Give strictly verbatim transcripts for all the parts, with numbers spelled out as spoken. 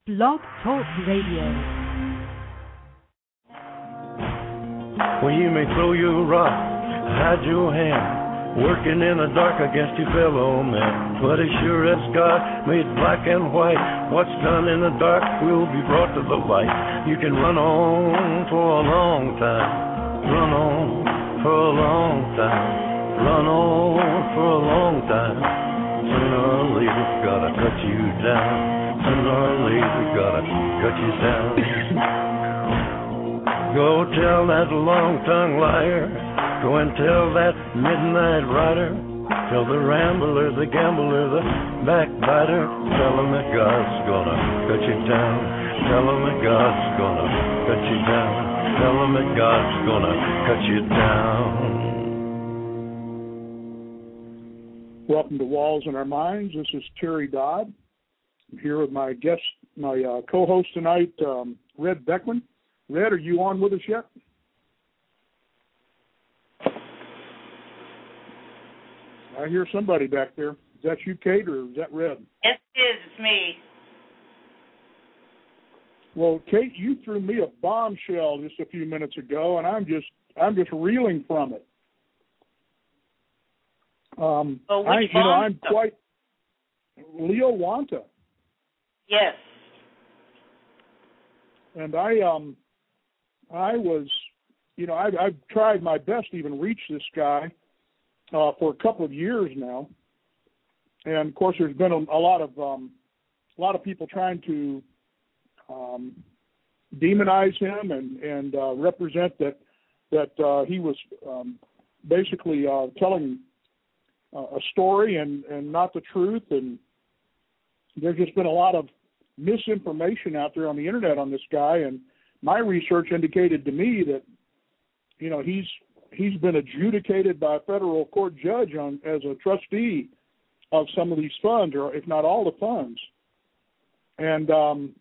Blog Talk Radio. Well, you may throw your rock, hide your hand, working in the dark against your fellow man. But as sure as God made black and white, what's done in the dark will be brought to the light. You can run on for a long time, run on for a long time, run on for a long time. Sooner or later, gotta cut you down. Sooner or later, gotta cut you down. Go tell that long-tongued liar. Go and tell that midnight rider. Tell the rambler, the gambler, the backbiter. Tell him that God's gonna cut you down. Tell him that God's gonna cut you down. Tell him that God's gonna cut you down. Welcome to Walls in Our Minds. This is Terry Dodd. I'm here with my guest, my uh, co-host tonight, um, Red Beckman. Red, are you on with us yet? I hear somebody back there. Is that you, Kate, or is that Red? Yes, it is. It's me. Well, Kate, you threw me a bombshell just a few minutes ago, and I'm just I'm just reeling from it. Um, well, I, which you know, bomb I'm stuff? quite Leo Wanta, Yes. and I um. I was, you know, I've, I've tried my best to even reach this guy uh, for a couple of years now, and of course, there's been a, a lot of um, a lot of people trying to um, demonize him and and uh, represent that that uh, he was um, basically uh, telling uh, a story and, and not the truth, and there's just been a lot of misinformation out there on the internet on this guy. And my research indicated to me that, you know, he's he's been adjudicated by a federal court judge on as a trustee of some of these funds, or if not all the funds. And um,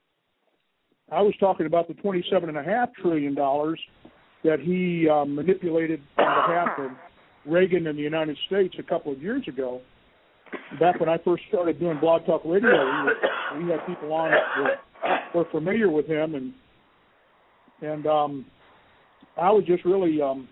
I was talking about the twenty-seven and a half trillion dollars that he uh, manipulated on behalf of Reagan in the United States a couple of years ago. Back when I first started doing Blog Talk Radio, we, we had people on that were, were familiar with him, and And um, I was just really, um,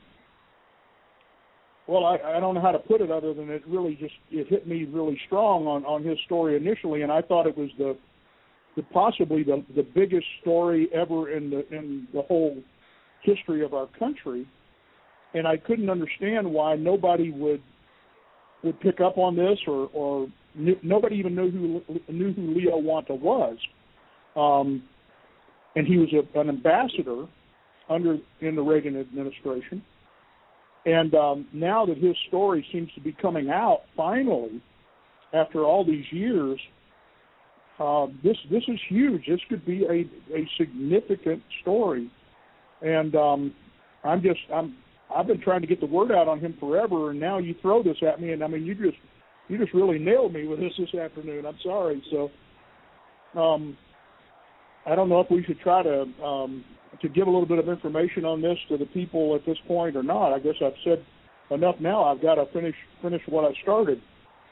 well, I, I don't know how to put it other than it really just, it hit me really strong on, on his story initially, and I thought it was the, the possibly the, the biggest story ever in the in the whole history of our country, and I couldn't understand why nobody would would pick up on this, or, or knew, nobody even knew who knew who Leo Wanta was. Um, And he was a, an ambassador under in the Reagan administration. And um, now that his story seems to be coming out finally, after all these years, uh, this this is huge. This could be a, a significant story. And um, I'm just I'm I've been trying to get the word out on him forever, and now you throw this at me, and I mean you just you just really nailed me with this this afternoon. I'm sorry. So. Um, I don't know if we should try to um, to give a little bit of information on this to the people at this point or not. I guess I've said enough now. I've got to finish finish what I started.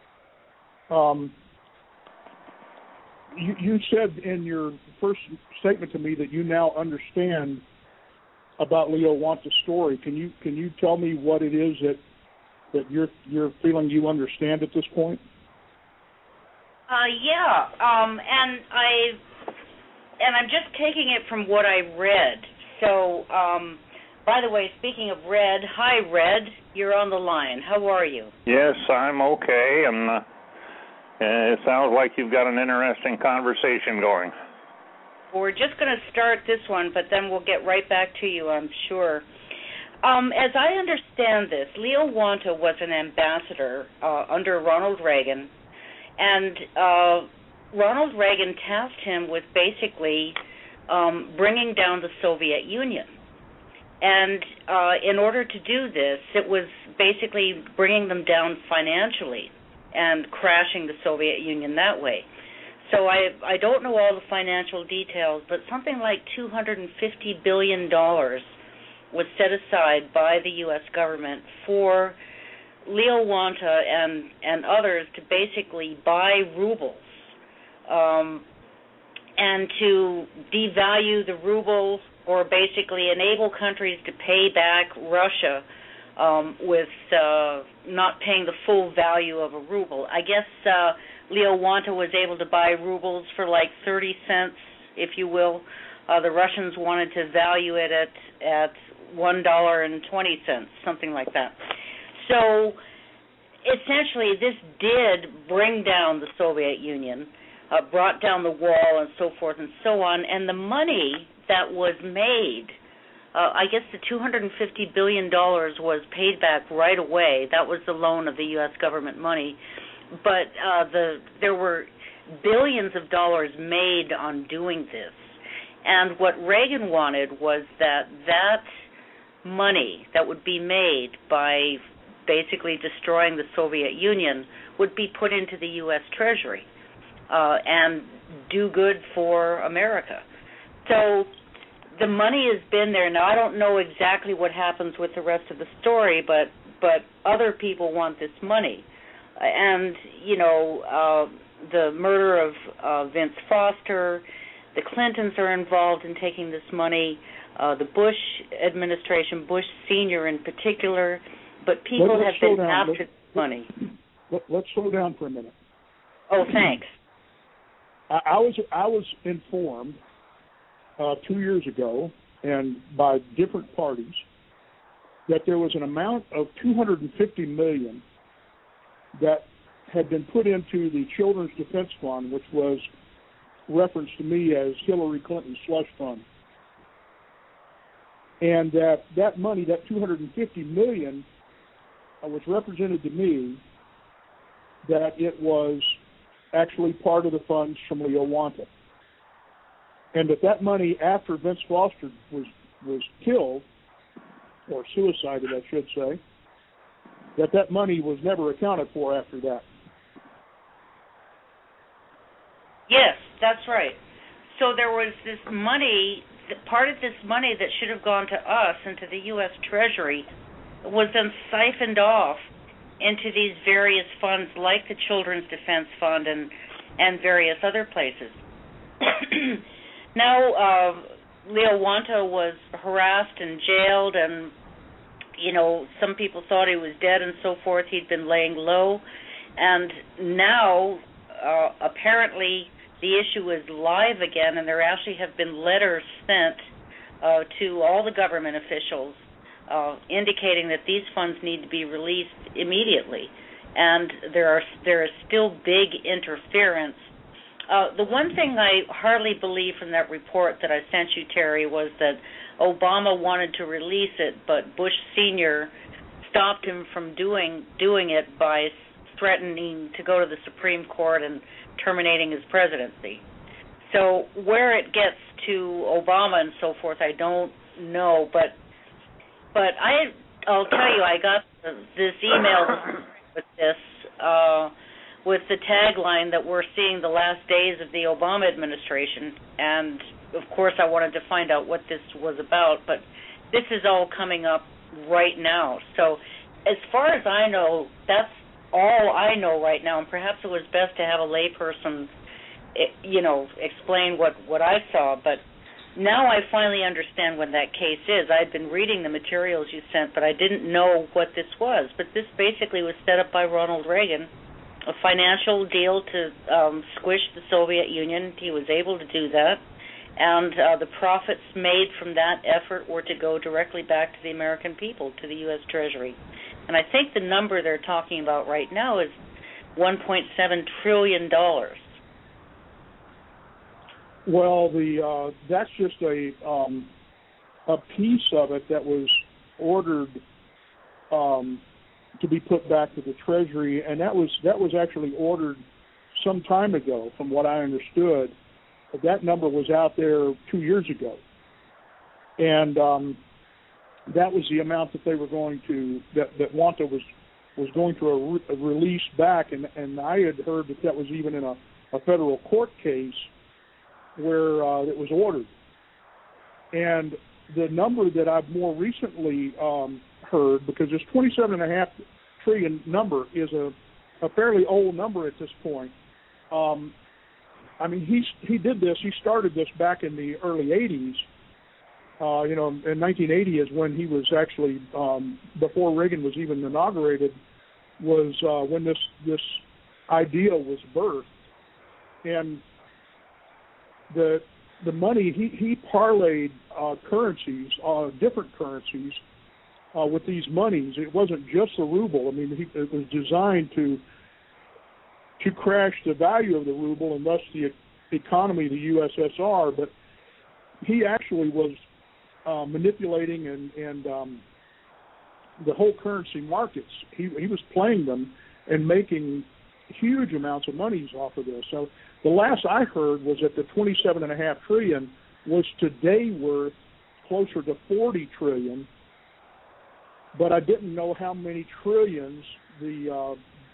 Um, you, you said in your first statement to me that you now understand about Leo Wanta's story. Can you can you tell me what it is that that you're you're feeling you understand at this point? Uh, yeah. Um, and I. And I'm just taking it from what I read. So, um, by the way, speaking of Red, hi, Red. You're on the line. How are you? Yes, I'm okay, and uh, it sounds like you've got an interesting conversation going. Well, we're just going to start this one, but then we'll get right back to you, I'm sure. Um, as I understand this, Leo Wanta was an ambassador uh, under Ronald Reagan, and uh, Ronald Reagan tasked him with basically um, bringing down the Soviet Union. And uh, in order to do this, it was basically bringing them down financially and crashing the Soviet Union that way. So I I don't know all the financial details, but something like two hundred fifty billion dollars was set aside by the U S government for Leo Wanta and, and others to basically buy rubles um, and to devalue the ruble, or basically enable countries to pay back Russia um, with uh, not paying the full value of a ruble. I guess uh, Leo Wanta was able to buy rubles for like thirty cents, if you will. Uh, the Russians wanted to value it at at one dollar and twenty cents, something like that. So essentially, this did bring down the Soviet Union, uh, brought down the wall, and so forth and so on. And the money that was made, uh, I guess the two hundred fifty billion dollars was paid back right away. That was the loan of the U S government money. But uh, the there were billions of dollars made on doing this. And what Reagan wanted was that that money that would be made by basically destroying the Soviet Union would be put into the U S Treasury uh, and do good for America. So the money has been there. Now, I don't know exactly what happens with the rest of the story, but but other people want this money. And, you know, uh, the murder of uh, Vince Foster, the Clintons are involved in taking this money, uh, the Bush administration, Bush Senior in particular, but people let, have been after let, money. Let, let's slow down for a minute. Oh, thanks. I, I was I was informed uh, two years ago, and by different parties, that there was an amount of two hundred fifty million dollars that had been put into the Children's Defense Fund, which was referenced to me as Hillary Clinton's slush fund, and that that money, that two hundred fifty million dollars, uh, was represented to me that it was actually part of the funds from Leo Wanta, and that that money, after Vince Foster was was killed, or suicided, I should say, that that money was never accounted for after that. Yes, that's right. So there was this money, part of this money that should have gone to us and to the U S Treasury was then siphoned off into these various funds like the Children's Defense Fund and, and various other places. Now, uh, Leo Wanta was harassed and jailed, and, you know, some people thought he was dead and so forth. He'd been laying low. And now, uh, apparently, the issue is live again, and there actually have been letters sent uh, to all the government officials uh, indicating that these funds need to be released immediately. And there are there is still big interference. Uh, the one thing I hardly believe from that report that I sent you, Terry, was that Obama wanted to release it, but Bush Senior stopped him from doing doing it by threatening to go to the Supreme Court and terminating his presidency. So where it gets to Obama and so forth, I don't know. But but I I'll tell you, I got this email with this uh, with the tagline that we're seeing the last days of the Obama administration, and of course I wanted to find out what this was about. But this is all coming up right now. So as far as I know, that's all I know right now, and perhaps it was best to have a layperson, you know, explain what, what I saw. But now I finally understand what that case is. I'd been reading the materials you sent, but I didn't know what this was. But this basically was set up by Ronald Reagan, a financial deal to um, squish the Soviet Union. He was able to do that, and uh, the profits made from that effort were to go directly back to the American people, to the U S Treasury. And I think the number they're talking about right now is one point seven trillion dollars. Well, the uh, that's just a um, a piece of it that was ordered um, to be put back to the Treasury, and that was that was actually ordered some time ago, from what I understood. But that number was out there two years ago, and um, that was the amount that they were going to that, that Wanta was was going to a re- a release back, and, and I had heard that that was even in a, a federal court case where uh, it was ordered. And the number that I've more recently um, heard, because this twenty-seven and a half trillion number is a, a fairly old number at this point. Um, I mean, he's he did this. He started this back in the early eighties. Uh, you know, in nineteen eighty is when he was actually um, before Reagan was even inaugurated. Was uh, when this this idea was birthed, and the the money he he parlayed uh, currencies, uh, different currencies, uh, with these monies. It wasn't just the ruble. I mean, he, it was designed to to crash the value of the ruble and thus the economy of the U S S R. But he actually was uh, manipulating and and um, the whole currency markets. He he was playing them and making huge amounts of monies off of this. So the last I heard was that the twenty-seven and a half trillion was today worth closer to forty trillion. But I didn't know how many trillions the uh,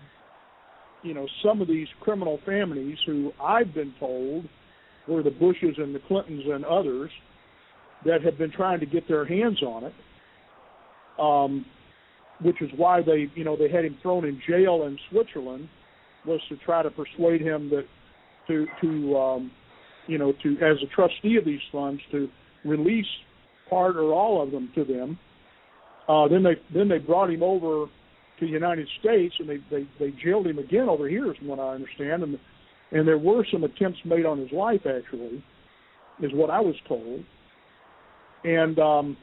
you know some of these criminal families, who I've been told were the Bushes and the Clintons and others, that have been trying to get their hands on it. Um, which is why they, you know, they had him thrown in jail in Switzerland, was to try to persuade him that to, to um, you know, to as a trustee of these funds to release part or all of them to them. Uh, then they then they brought him over to the United States, and they, they, they jailed him again over here, from what I understand, and and there were some attempts made on his life, actually, is what I was told. And um,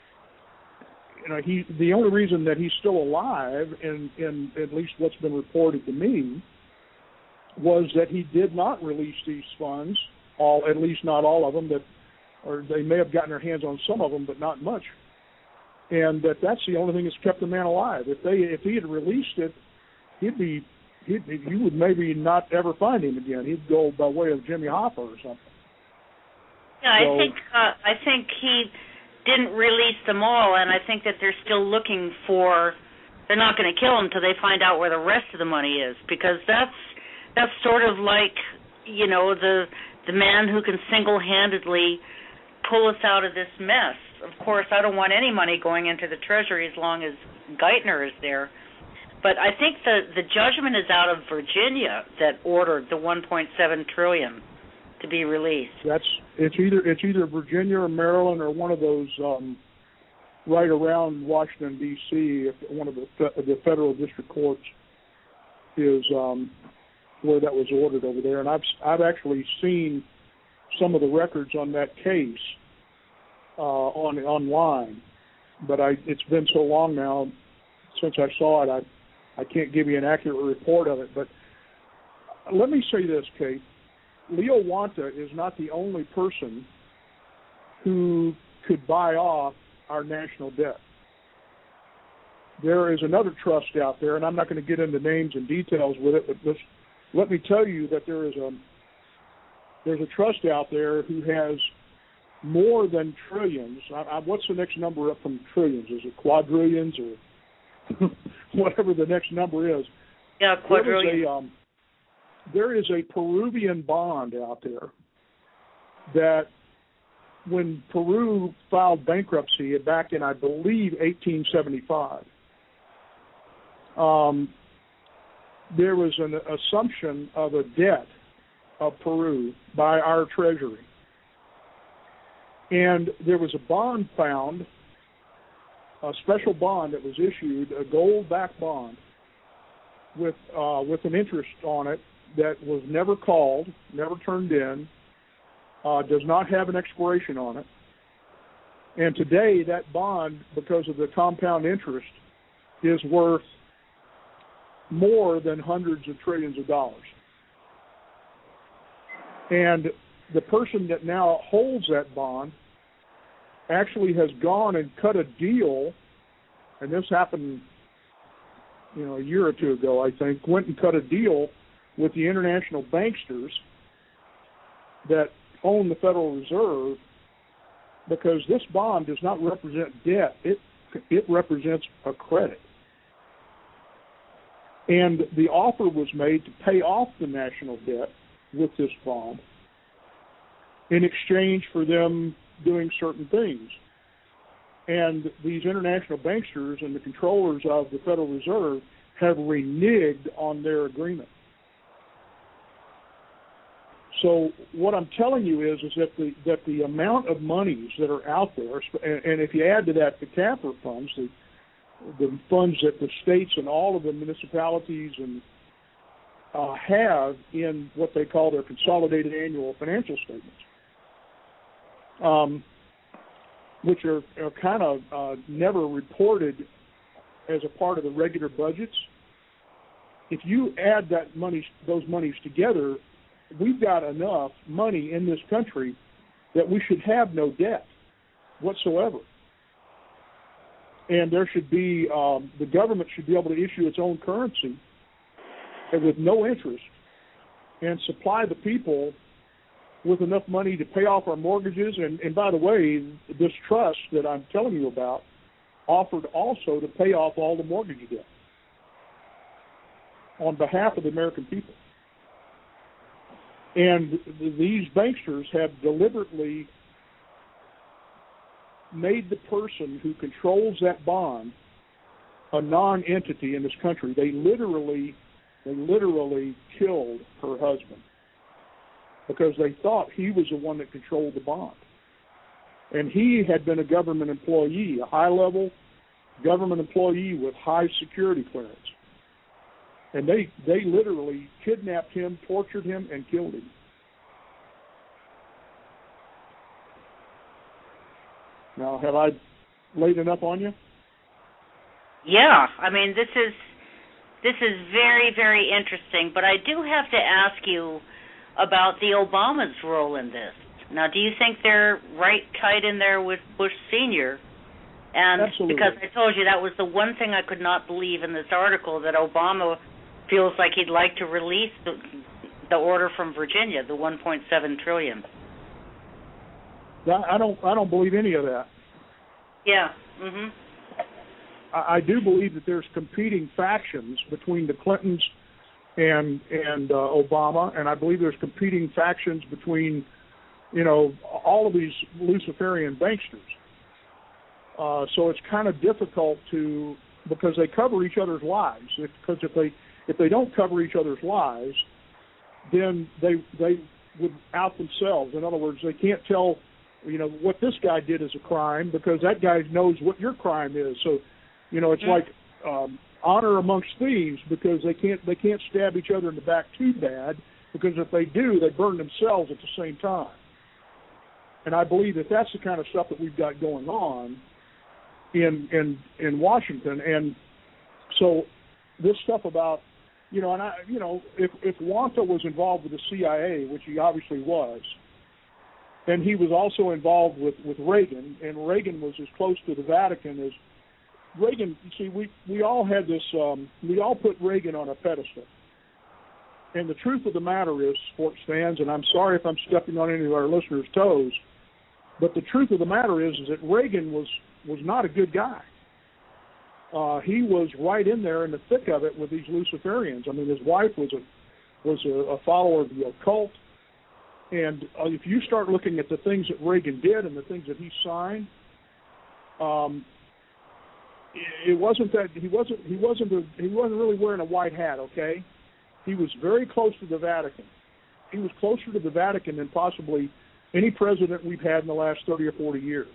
you know, he the only reason that he's still alive, in, in at least what's been reported to me, was that he did not release these funds, all at least not all of them, that, or they may have gotten their hands on some of them, but not much. And that that's the only thing that's kept the man alive. If they if he had released it, he'd be he'd, you would maybe not ever find him again. He'd go by way of Jimmy Hoffa or something. Yeah, so, I think uh, I think he didn't release them all, and I think that they're still looking for. They're not going to kill him until they find out where the rest of the money is, because that's that's sort of like, you know, the the man who can single-handedly pull us out of this mess. Of course, I don't want any money going into the Treasury as long as Geithner is there. But I think the, the judgment is out of Virginia that ordered the one point seven trillion dollars to be released. That's it's either it's either Virginia or Maryland or one of those um, right around Washington D C. If one of the the federal district courts is um, where that was ordered over there, and I've I've actually seen some of the records on that case. Uh, on online, but I, it's been so long now since I saw it, I I can't give you an accurate report of it. But let me say this, Kate. Leo Wanta is not the only person who could buy off our national debt. There is another trust out there, and I'm not going to get into names and details with it, but just let me tell you that there is a there's a trust out there who has more than trillions. I, I, what's the next number up from trillions? Is it quadrillions or whatever the next number is? Yeah, quadrillion. There is a, um, there is a Peruvian bond out there that when Peru filed bankruptcy back in, I believe, eighteen seventy-five, um, there was an assumption of a debt of Peru by our Treasury. And there was a bond found, a special bond that was issued, a gold-backed bond with uh, with an interest on it that was never called, never turned in, uh, does not have an expiration on it. And today that bond, because of the compound interest, is worth more than hundreds of trillions of dollars. And the person that now holds that bond actually has gone and cut a deal, and this happened, you know, a year or two ago, I think, went and cut a deal with the international banksters that own the Federal Reserve, because this bond does not represent debt. It it represents a credit. And the offer was made to pay off the national debt with this bond in exchange for them doing certain things. And these international banksters and the controllers of the Federal Reserve have reneged on their agreement. So what I'm telling you is, is that the that the amount of monies that are out there, and, and if you add to that the CAFR funds, the the funds that the states and all of the municipalities and uh, have in what they call their consolidated annual financial statements, um, which are, are kind of uh, never reported as a part of the regular budgets. If you add that money, those monies together, we've got enough money in this country that we should have no debt whatsoever. And there should be, um, the government should be able to issue its own currency and with no interest and supply the people with enough money to pay off our mortgages. And, and by the way, this trust that I'm telling you about offered also to pay off all the mortgage debt on behalf of the American people. And these banksters have deliberately made the person who controls that bond a non-entity in this country. They literally, they literally killed her husband because they thought he was the one that controlled the bond. And he had been a government employee, a high-level government employee with high security clearance. And they, they literally kidnapped him, tortured him, and killed him. Now, have I laid enough on you? Yeah, I mean, this is this is very, very interesting. But I do have to ask you about the Obamas' role in this. Now, do you think they're right tight in there with Bush Senior? And Absolutely. Because I told you that was the one thing I could not believe in this article, that Obama feels like he'd like to release the, the order from Virginia, the one point seven trillion dollars. I don't. I don't believe any of that. Yeah. Mhm. I, I do believe that there's competing factions between the Clintons and and uh, Obama, and I believe there's competing factions between, you know, all of these Luciferian banksters. Uh, so it's kind of difficult to, because they cover each other's lies. Because if they if they don't cover each other's lies, then they they would out themselves. In other words, they can't tell, you know, what this guy did is a crime because that guy knows what your crime is. So, you know, it's mm-hmm. like um, honor amongst thieves, because they can't they can't stab each other in the back too bad, because if they do, they burn themselves at the same time. And I believe that that's the kind of stuff that we've got going on in in in Washington. And so this stuff about, you know, and I, you know, if if Wanta was involved with the C I A, which he obviously was, and he was also involved with, with Reagan, and Reagan was as close to the Vatican as Reagan. You see, we we all had this. Um, we all put Reagan on a pedestal. And the truth of the matter is, sports fans, and I'm sorry if I'm stepping on any of our listeners' toes, but the truth of the matter is, is that Reagan was was not a good guy. Uh, he was right in there in the thick of it with these Luciferians. I mean, his wife was a was a, a follower of the occult, and uh, if you start looking at the things that Reagan did and the things that he signed, um, it, it wasn't that he wasn't he wasn't a, he wasn't really wearing a white hat. Okay, he was very close to the Vatican. He was closer to the Vatican than possibly any president we've had in the last thirty or forty years.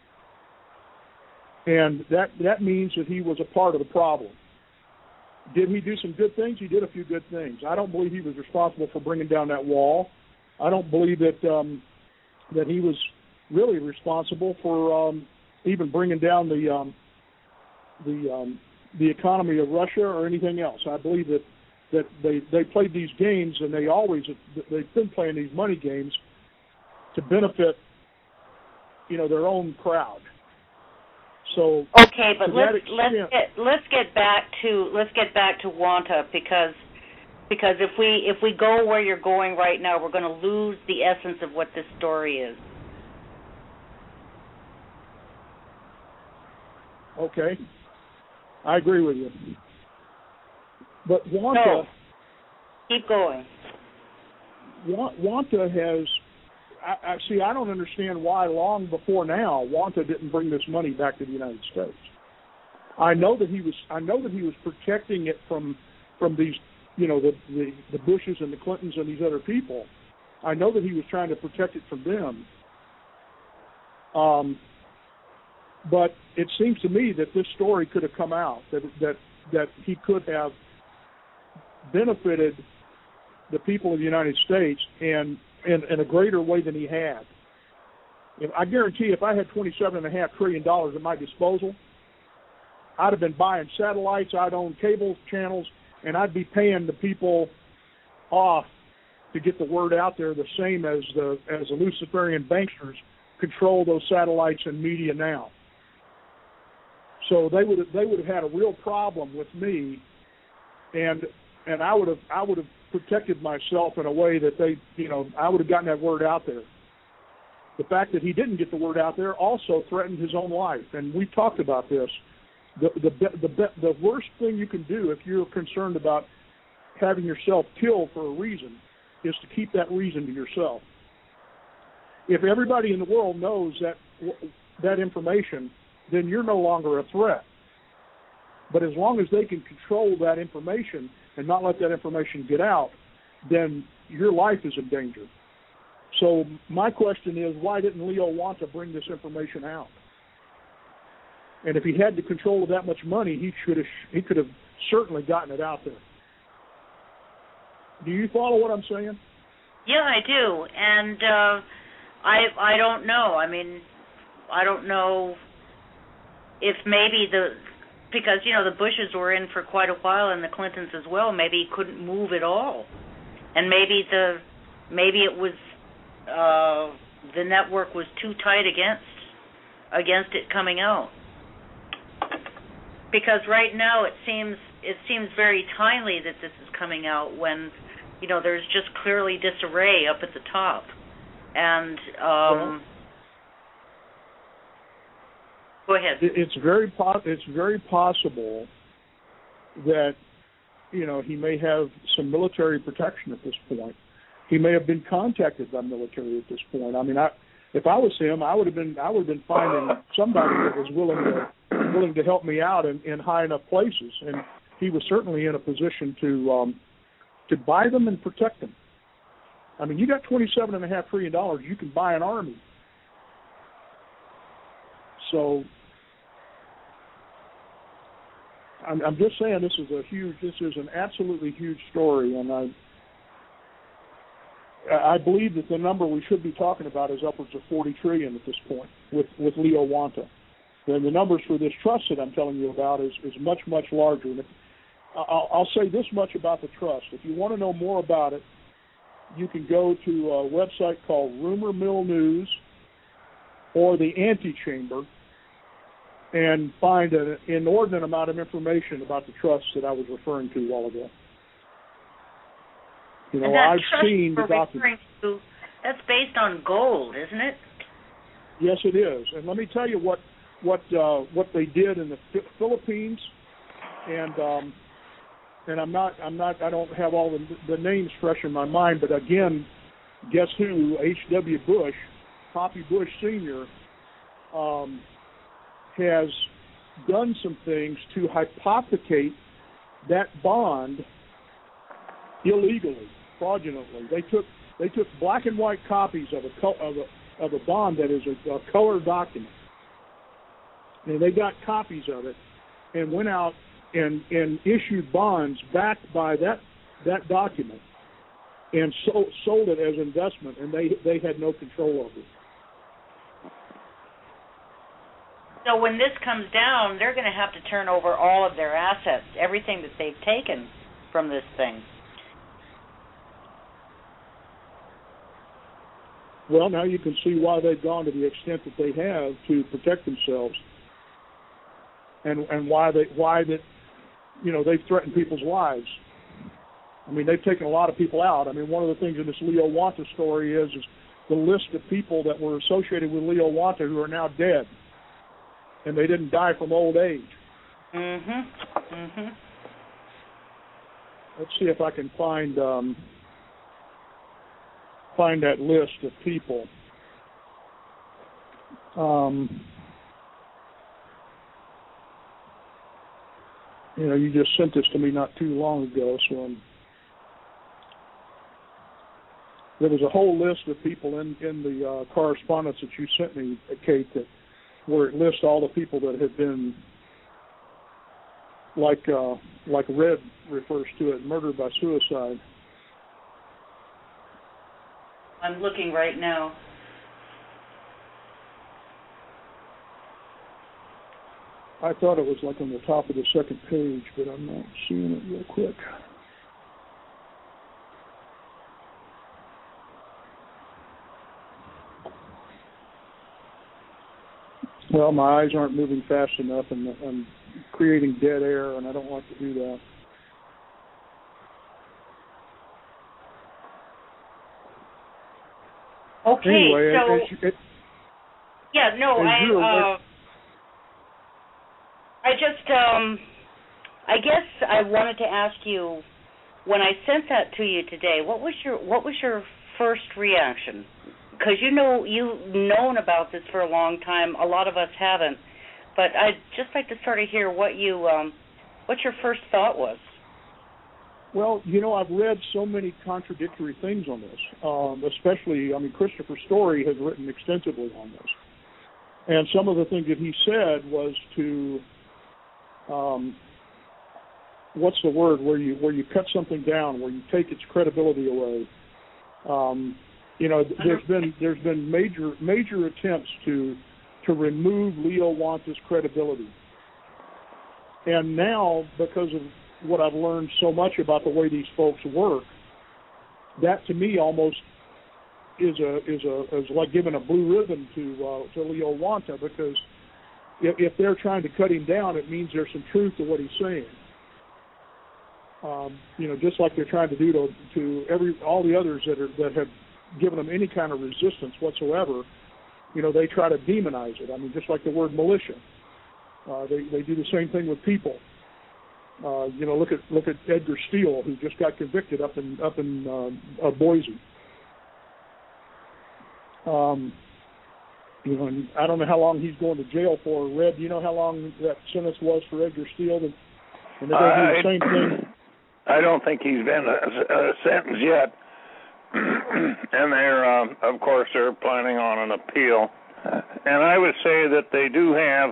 And that, that means that he was a part of the problem. Did he do some good things? He did a few good things. I don't believe he was responsible for bringing down that wall. I don't believe that um, that he was really responsible for um, even bringing down the um, the um, the economy of Russia or anything else. I believe that that they, they played these games, and they always they've been playing these money games to benefit, you know, their own crowd. So okay, but let's let's get let's get back to let's get back to Wanta, because because if we if we go where you're going right now, we're going to lose the essence of what this story is. Okay, I agree with you. But Wanta, no. Keep going. Wanta has. I, I see. I don't understand why long before now Wanta didn't bring this money back to the United States. I know that he was. I know that he was protecting it from from these, you know, the, the the Bushes and the Clintons and these other people. I know that he was trying to protect it from them. Um, but it seems to me that this story could have come out, that that that he could have benefited the people of the United States and in, in a greater way than he had. If, I guarantee if I had twenty-seven point five trillion dollars at my disposal, I'd have been buying satellites, I'd own cable channels, and I'd be paying the people off to get the word out there, the same as the as the Luciferian banksters control those satellites and media now. So they would have, they would have had a real problem with me, and and I would have I would have protected myself in a way that they you know I would have gotten that word out there. The fact that he didn't get the word out there also threatened his own life, and we've talked about this. The the the the, the worst thing you can do if you're concerned about having yourself killed for a reason is to keep that reason to yourself. If everybody in the world knows that that information, then you're no longer a threat. But as long as they can control that information and not let that information get out, then your life is in danger. So my question is, why didn't Leo want to bring this information out? And if he had the control of that much money, he should have, he could have certainly gotten it out there. Do you follow what I'm saying? Yeah, I do, and uh, I I don't know. I mean, I don't know if maybe the because you know the Bushes were in for quite a while and the Clintons as well. Maybe he couldn't move at all, and maybe the maybe it was uh, the network was too tight against against it coming out. Because right now it seems it seems very timely that this is coming out when, you know, there's just clearly disarray up at the top, and um, well, go ahead. It's very po- it's very possible that, you know, he may have some military protection at this point. He may have been contacted by military at this point. I mean, I, if I was him, I would have been I would have been finding somebody that was willing to. willing to help me out in, in high enough places, and he was certainly in a position to um, to buy them and protect them. I mean, you got twenty-seven and a half trillion dollars, you can buy an army. So I'm, I'm just saying, this is a huge, this is an absolutely huge story, and I I believe that the number we should be talking about is upwards of forty trillion at this point with with Leo Wanta. Then the numbers for this trust that I'm telling you about is, is much, much larger. And if, I'll, I'll say this much about the trust. If you want to know more about it, you can go to a website called Rumor Mill News or the Antechamber and find an inordinate amount of information about the trust that I was referring to a while ago. You know, and that I've trust seen the documents. To, that's based on gold, isn't it? Yes, it is. And let me tell you what what uh, what they did in the Philippines, and um, and I'm not I'm not I don't have all the, the names fresh in my mind, but again, guess who? H W Bush, Poppy Bush Senior, um, has done some things to hypothecate that bond illegally, fraudulently. They took they took black and white copies of a of a of a bond that is a, a color document. And they got copies of it and went out and, and issued bonds backed by that that document and so, sold it as investment, and they they had no control over it. So when this comes down, they're going to have to turn over all of their assets, everything that they've taken from this thing. Well, now you can see why they've gone to the extent that they have to protect themselves. And and why they why that you know they've threatened people's lives. I mean, they've taken a lot of people out. I mean, one of the things in this Leo Wanta story is is the list of people that were associated with Leo Wanta who are now dead, and they didn't die from old age. Mhm. Mhm. Let's see if I can find um, find that list of people. Um, You know, you just sent this to me not too long ago, so I'm, there was a whole list of people in in the uh, correspondence that you sent me, Kate, that where it lists all the people that had been, like uh, like Red refers to it, murdered by suicide. I'm looking right now. I thought it was like on the top of the second page, but I'm not seeing it real quick. Well, my eyes aren't moving fast enough, and I'm creating dead air, and I don't like to do that. Okay, anyway, so it, it, yeah, no, I uh, I just um, I guess I wanted to ask you, when I sent that to you today, what was your what was your first reaction? Because you know you've known about this for a long time. A lot of us haven't, but I'd just like to sort of hear what you um, what your first thought was. Well, you know, I've read so many contradictory things on this, um, especially, I mean, Christopher Story has written extensively on this. And some of the things that he said was to, um, what's the word, where you where you cut something down, where you take its credibility away. Um, you know, there's been there's been major major attempts to to remove Leo Wanta's credibility. And now, because of what I've learned so much about the way these folks work, that to me almost is a is a is like giving a blue ribbon to uh, to Leo Wanta, because if, if they're trying to cut him down, it means there's some truth to what he's saying. Um, you know, just like they're trying to do to to every all the others that are that have given them any kind of resistance whatsoever. You know, they try to demonize it. I mean, just like the word militia, uh, they they do the same thing with people. Uh, you know, look at look at Edgar Steele, who just got convicted up in up in uh, uh, Boise. Um, you know, and I don't know how long he's going to jail for. Red, do you know how long that sentence was for Edgar Steele? And, and they're going to do the same thing. I don't think he's been uh, uh, sentenced yet, and they're, um, of course, they're planning on an appeal. And I would say that they do have.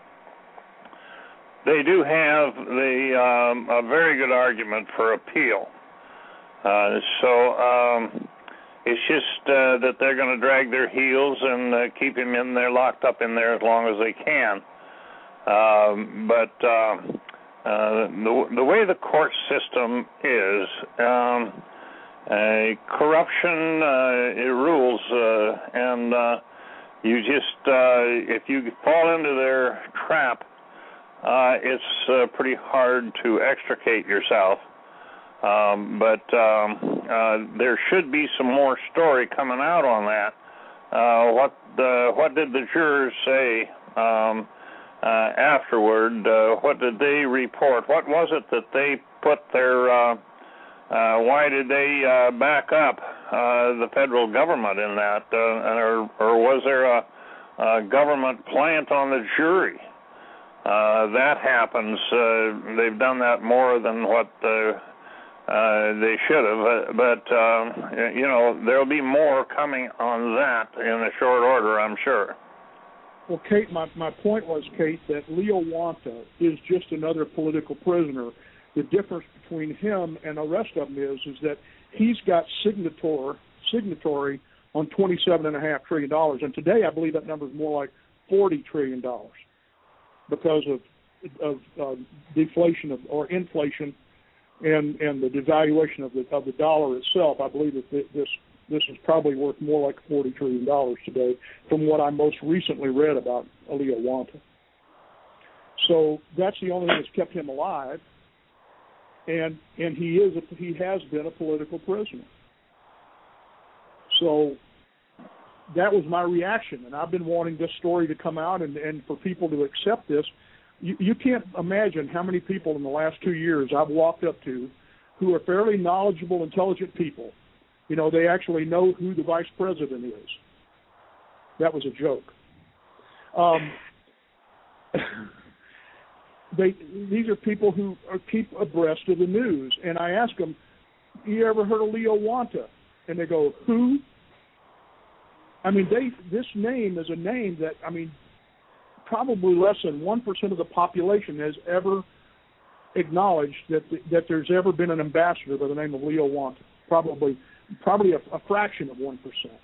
They do have the um, a very good argument for appeal. Uh, so um, it's just uh, that they're going to drag their heels and uh, keep him in there, locked up in there as long as they can. Um, but uh, uh, the, the way the court system is, um, uh, corruption uh, it rules, uh, and uh, you just uh, if you fall into their trap, Uh, it's uh, pretty hard to extricate yourself, um, but um, uh, there should be some more story coming out on that. Uh, what uh, what did the jurors say um, uh, afterward? Uh, what did they report? What was it that they put their? Uh, uh, why did they uh, back up uh, the federal government in that, uh, or, or was there a, a government plant on the jury? Uh, that happens. Uh, they've done that more than what uh, uh, they should have. Uh, but, um, you know, there'll be more coming on that in a short order, I'm sure. Well, Kate, my, my point was, Kate, that Leo Wanta is just another political prisoner. The difference between him and the rest of them is, is that he's got signator, signatory on twenty-seven point five trillion dollars. And today I believe that number is more like forty trillion dollars. Because of of uh, deflation of, or inflation, and, and the devaluation of the of the dollar itself, I believe that this this is probably worth more like forty trillion dollars today, from what I most recently read about Leo Wanta. So that's the only thing that's kept him alive, and and he is a, he has been a political prisoner. So that was my reaction, and I've been wanting this story to come out and, and for people to accept this. You, you can't imagine how many people in the last two years I've walked up to who are fairly knowledgeable, intelligent people. You know, they actually know who the vice president is. That was a joke. Um, they these are people who are, keep abreast of the news, and I ask them, you ever heard of Leo Wanta? And they go, who? I mean, they this name is a name that, I mean, probably less than one percent of the population has ever acknowledged that that there's ever been an ambassador by the name of Leo Wanta. Probably, probably a, a fraction of one percent.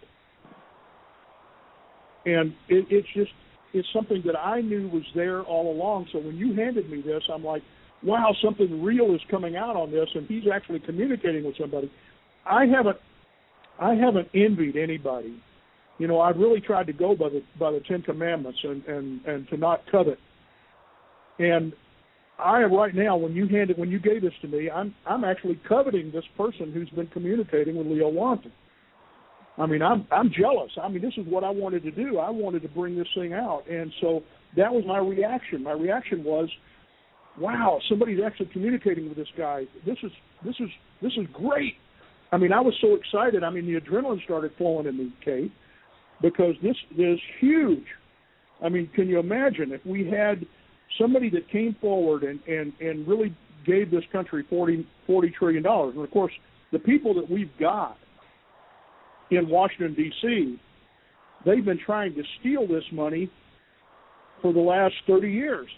And it, it's just, it's something that I knew was there all along. So when you handed me this, I'm like, wow, something real is coming out on this, and he's actually communicating with somebody. I haven't, I haven't envied anybody. You know, I've really tried to go by the by the Ten Commandments and, and, and to not covet. And I am right now, when you handed, when you gave this to me, I'm I'm actually coveting this person who's been communicating with Leo Wanta. I mean, I'm I'm jealous. I mean, this is what I wanted to do. I wanted to bring this thing out, and so that was my reaction. My reaction was, wow, somebody's actually communicating with this guy. This is this is this is great. I mean, I was so excited. I mean, the adrenaline started flowing in me, Kate, because this is huge. I mean, can you imagine if we had somebody that came forward and, and, and really gave this country forty, forty trillion dollars? And, of course, the people that we've got in Washington, D C, they've been trying to steal this money for the last thirty years.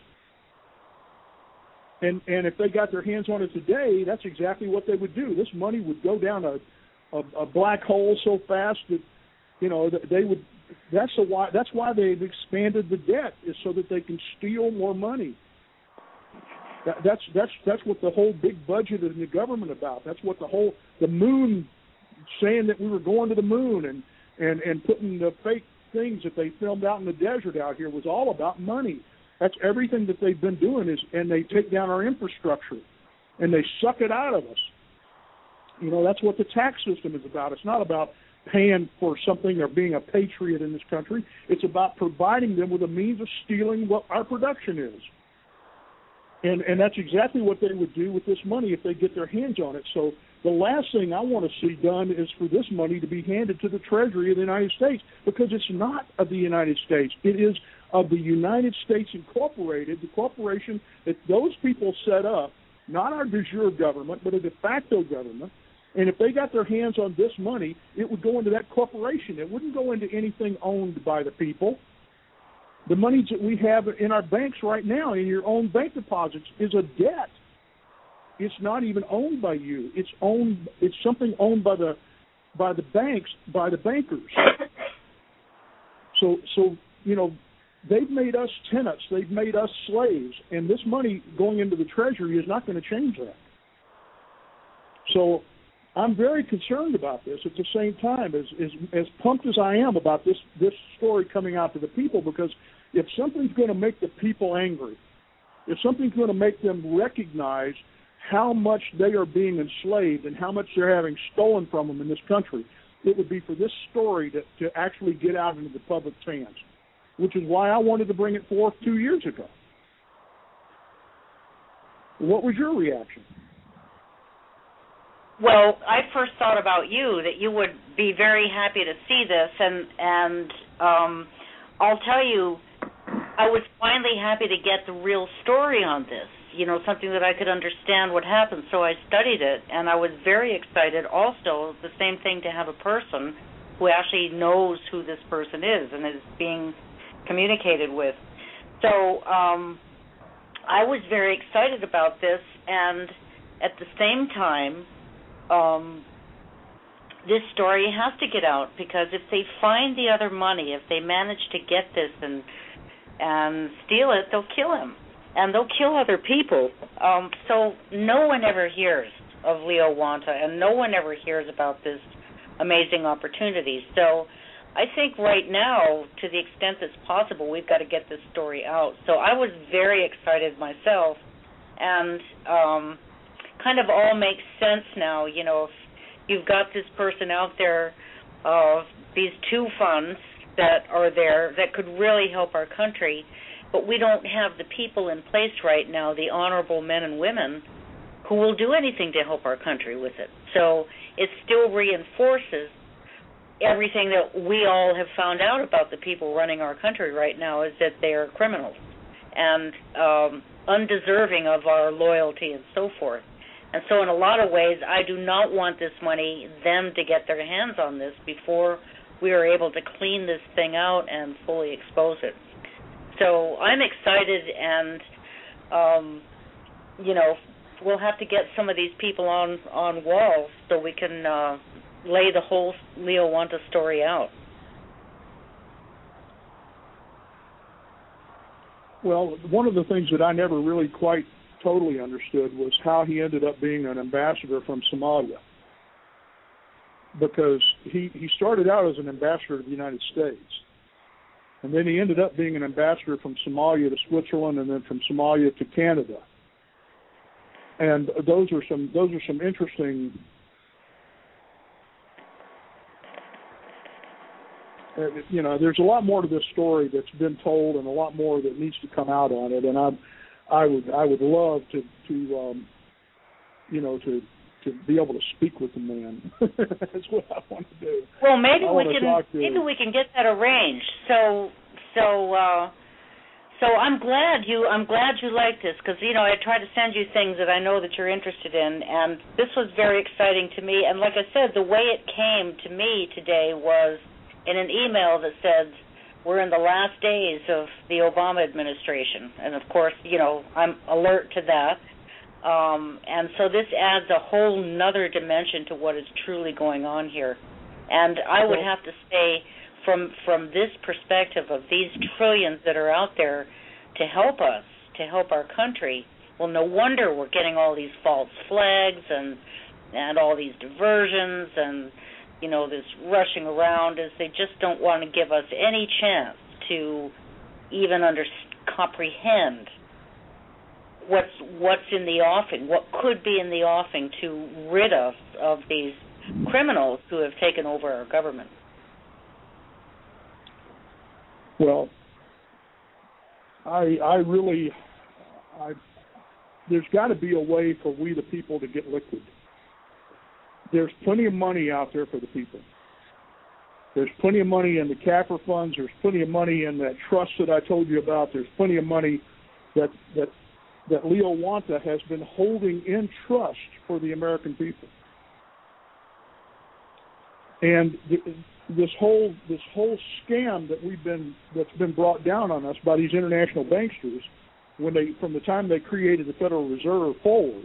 And and if they got their hands on it today, that's exactly what they would do. This money would go down a, a, a black hole so fast that, you know, they would. That's the why. That's why they've expanded the debt, is so that they can steal more money. That, that's that's that's what the whole big budget in the government about. That's what the whole the moon, saying that we were going to the moon and and and putting the fake things that they filmed out in the desert out here was all about money. That's everything that they've been doing is, and they take down our infrastructure, and they suck it out of us. You know, that's what the tax system is about. It's not about paying for something or being a patriot in this country. It's about providing them with a means of stealing what our production is. And and that's exactly what they would do with this money if they get their hands on it. So the last thing I want to see done is for this money to be handed to the Treasury of the United States, because it's not of the United States. It is of the United States Incorporated, the corporation that those people set up, not our de jure government, but a de facto government. And if they got their hands on this money, it would go into that corporation. It wouldn't go into anything owned by the people. The money that we have in our banks right now, in your own bank deposits, is a debt. It's not even owned by you. It's owned. It's something owned by the by the banks, by the bankers. So, so you know, they've made us tenants. They've made us slaves. And this money going into the Treasury is not going to change that. So I'm very concerned about this at the same time, as, as as pumped as I am about this, this story coming out to the people, because if something's going to make the people angry, if something's going to make them recognize how much they are being enslaved and how much they're having stolen from them in this country, it would be for this story to, to actually get out into the public's hands, which is why I wanted to bring it forth two years ago. What was your reaction? Well, I first thought about you, that you would be very happy to see this, and and um, I'll tell you, I was finally happy to get the real story on this, you know, something that I could understand what happened, so I studied it, and I was very excited also, the same thing, to have a person who actually knows who this person is and is being communicated with. So um, I was very excited about this, and at the same time, Um, this story has to get out, because if they find the other money, if they manage to get this and and steal it, they'll kill him, and they'll kill other people. Um, so no one ever hears of Leo Wanta, and no one ever hears about this amazing opportunity. So I think right now, to the extent that's possible, we've got to get this story out. So I was very excited myself, and um, kind of all makes sense now. You know, if you've got this person out there, uh, these two funds that are there that could really help our country, but we don't have the people in place right now, the honorable men and women, who will do anything to help our country with it. So it still reinforces everything that we all have found out about the people running our country right now, is that they are criminals and um, undeserving of our loyalty and so forth. And so in a lot of ways, I do not want this money, them to get their hands on this before we are able to clean this thing out and fully expose it. So I'm excited, and, um, you know, we'll have to get some of these people on, on walls so we can uh, lay the whole Leo Wanta story out. Well, one of the things that I never really quite totally understood was how he ended up being an ambassador from Somalia. Because he, he started out as an ambassador to the United States. And then he ended up being an ambassador from Somalia to Switzerland, and then from Somalia to Canada. And those are some those are some interesting uh, you know, there's a lot more to this story that's been told, and a lot more that needs to come out on it. And I I would I would love to to um, you know to to be able to speak with the man. That's what I want to do. Well, maybe I we can to, maybe we can get that arranged. So so uh, so I'm glad you I'm glad you like this, because you know I try to send you things that I know that you're interested in, and this was very exciting to me. And like I said, the way it came to me today was in an email that said, we're in the last days of the Obama administration, and of course, you know, I'm alert to that. Um, and so this adds a whole nother dimension to what is truly going on here. And I would have to say, from from this perspective of these trillions that are out there to help us, to help our country, well, no wonder we're getting all these false flags and and all these diversions and, you know, this rushing around, is they just don't want to give us any chance to even under comprehend what's what's in the offing, what could be in the offing to rid us of these criminals who have taken over our government. Well, I I really, I there's got to be a way for we the people to get liquid. There's plenty of money out there for the people. There's plenty of money in the C A F R funds. There's plenty of money in that trust that I told you about. There's plenty of money that that that Leo Wanta has been holding in trust for the American people. And th- this whole this whole scam that we've been that's been brought down on us by these international banksters, when they from the time they created the Federal Reserve forward,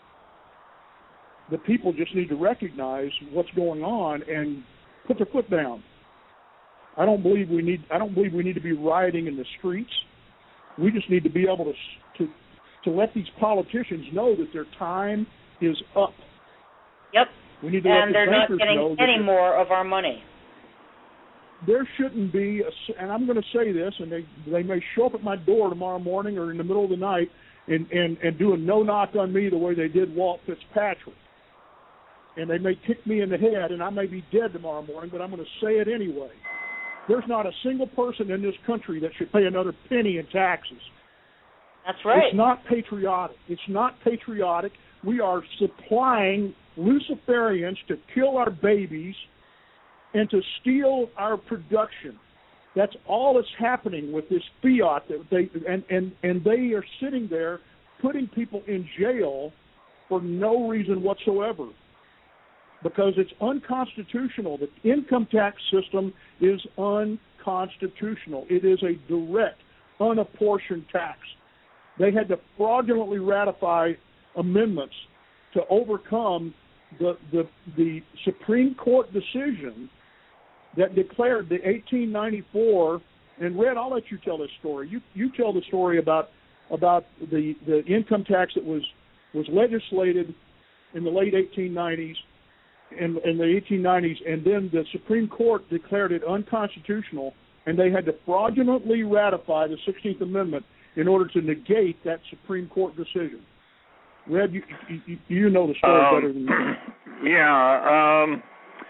the people just need to recognize what's going on and put their foot down. I don't believe we need. I don't believe we need to be rioting in the streets. We just need to be able to to to let these politicians know that their time is up. Yep. We need to and let they're the not bankers getting know that any more of our money. There shouldn't be, a, and I'm going to say this, and they they may show up at my door tomorrow morning or in the middle of the night and, and, and do a no-knock on me the way they did Walt Fitzpatrick. And they may kick me in the head, and I may be dead tomorrow morning, but I'm going to say it anyway. There's not a single person in this country that should pay another penny in taxes. That's right. It's not patriotic. It's not patriotic. We are supplying Luciferians to kill our babies and to steal our production. That's all that's happening with this fiat. That they and, and, and they are sitting there putting people in jail for no reason whatsoever, because it's unconstitutional. The income tax system is unconstitutional. It is a direct, unapportioned tax. They had to fraudulently ratify amendments to overcome the the, the Supreme Court decision that declared the eighteen ninety-four. And Red, I'll let you tell this story. You you tell the story about about the, the income tax that was was legislated in the late eighteen nineties. In, in the eighteen nineties, and then the Supreme Court declared it unconstitutional, and they had to fraudulently ratify the sixteenth Amendment in order to negate that Supreme Court decision. Red, you, you, you know the story um, better than me. Yeah, um,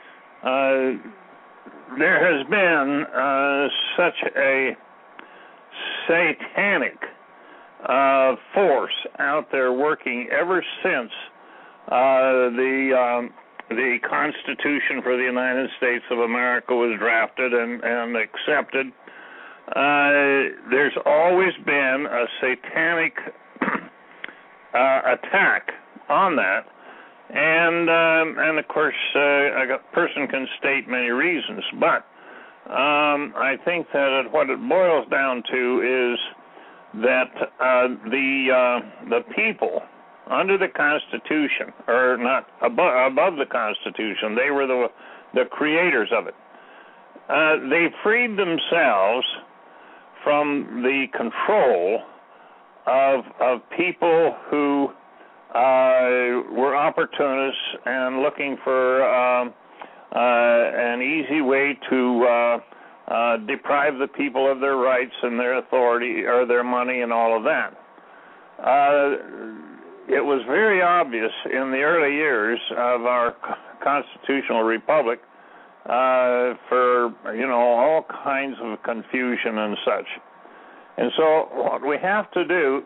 uh, there has been uh, such a satanic uh, force out there working ever since uh, the um, the Constitution for the United States of America was drafted and, and accepted. Uh, there's always been a satanic uh, attack on that. And um, and of course, uh, a person can state many reasons, but um, I think that it, what it boils down to is that uh, the uh, the people under the Constitution, or not above, above the Constitution, they were the the creators of it. Uh, they freed themselves from the control of of people who Uh, were opportunists and looking for um, uh, an easy way to uh, uh, deprive the people of their rights and their authority or their money and all of that. Uh, it was very obvious in the early years of our constitutional republic uh, for, you know, all kinds of confusion and such. And so what we have to do,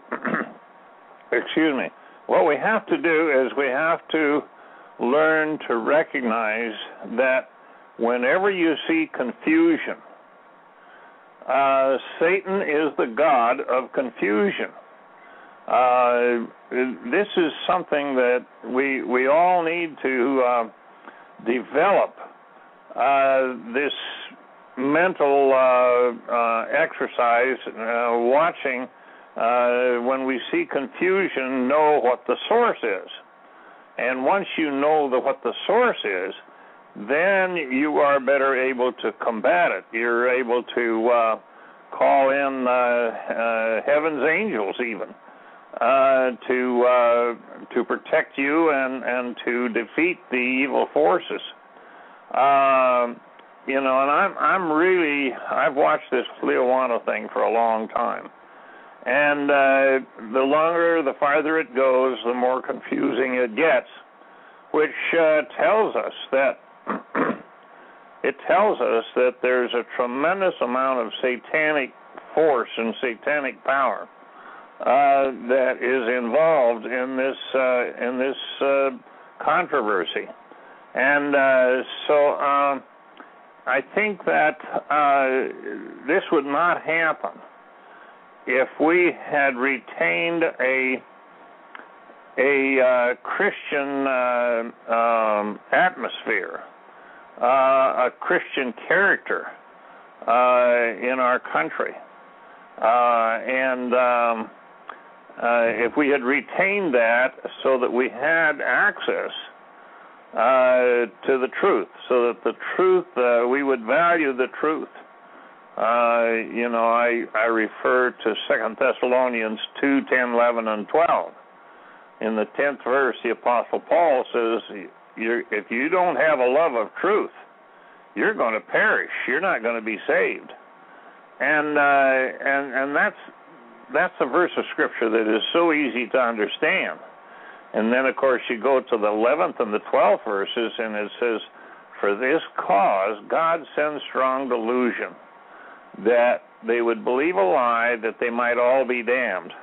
excuse me, What we have to do is we have to learn to recognize that whenever you see confusion, uh, Satan is the god of confusion. Uh, this is something that we we all need to uh, develop uh, this mental uh, uh, exercise, uh, watching. Uh, when we see confusion, know what the source is. And once you know the, what the source is, then you are better able to combat it. You're able to uh, call in uh, uh, heaven's angels even uh, to uh, to protect you and, and to defeat the evil forces. Uh, you know, and I'm I'm really I've watched this Leo Wanta thing for a long time. And uh, the longer, the farther it goes, the more confusing it gets, which uh, tells us that it tells us that there's a tremendous amount of satanic force and satanic power uh, that is involved in this uh, in this uh, controversy, and uh, so um, I think that uh, this would not happen if we had retained a a uh, Christian uh, um, atmosphere, uh, a Christian character uh, in our country, uh, and um, uh, if we had retained that so that we had access uh, to the truth, so that the truth, uh, we would value the truth. Uh, you know, I, I refer to Second Thessalonians two, ten, eleven, and twelve. In the tenth verse, the Apostle Paul says, you're, if you don't have a love of truth, you're going to perish. You're not going to be saved. And uh, and and that's that's a verse of Scripture that is so easy to understand. And then, of course, you go to the eleventh and the twelfth verses, and it says, for this cause God sends strong delusion, that they would believe a lie, that they might all be damned.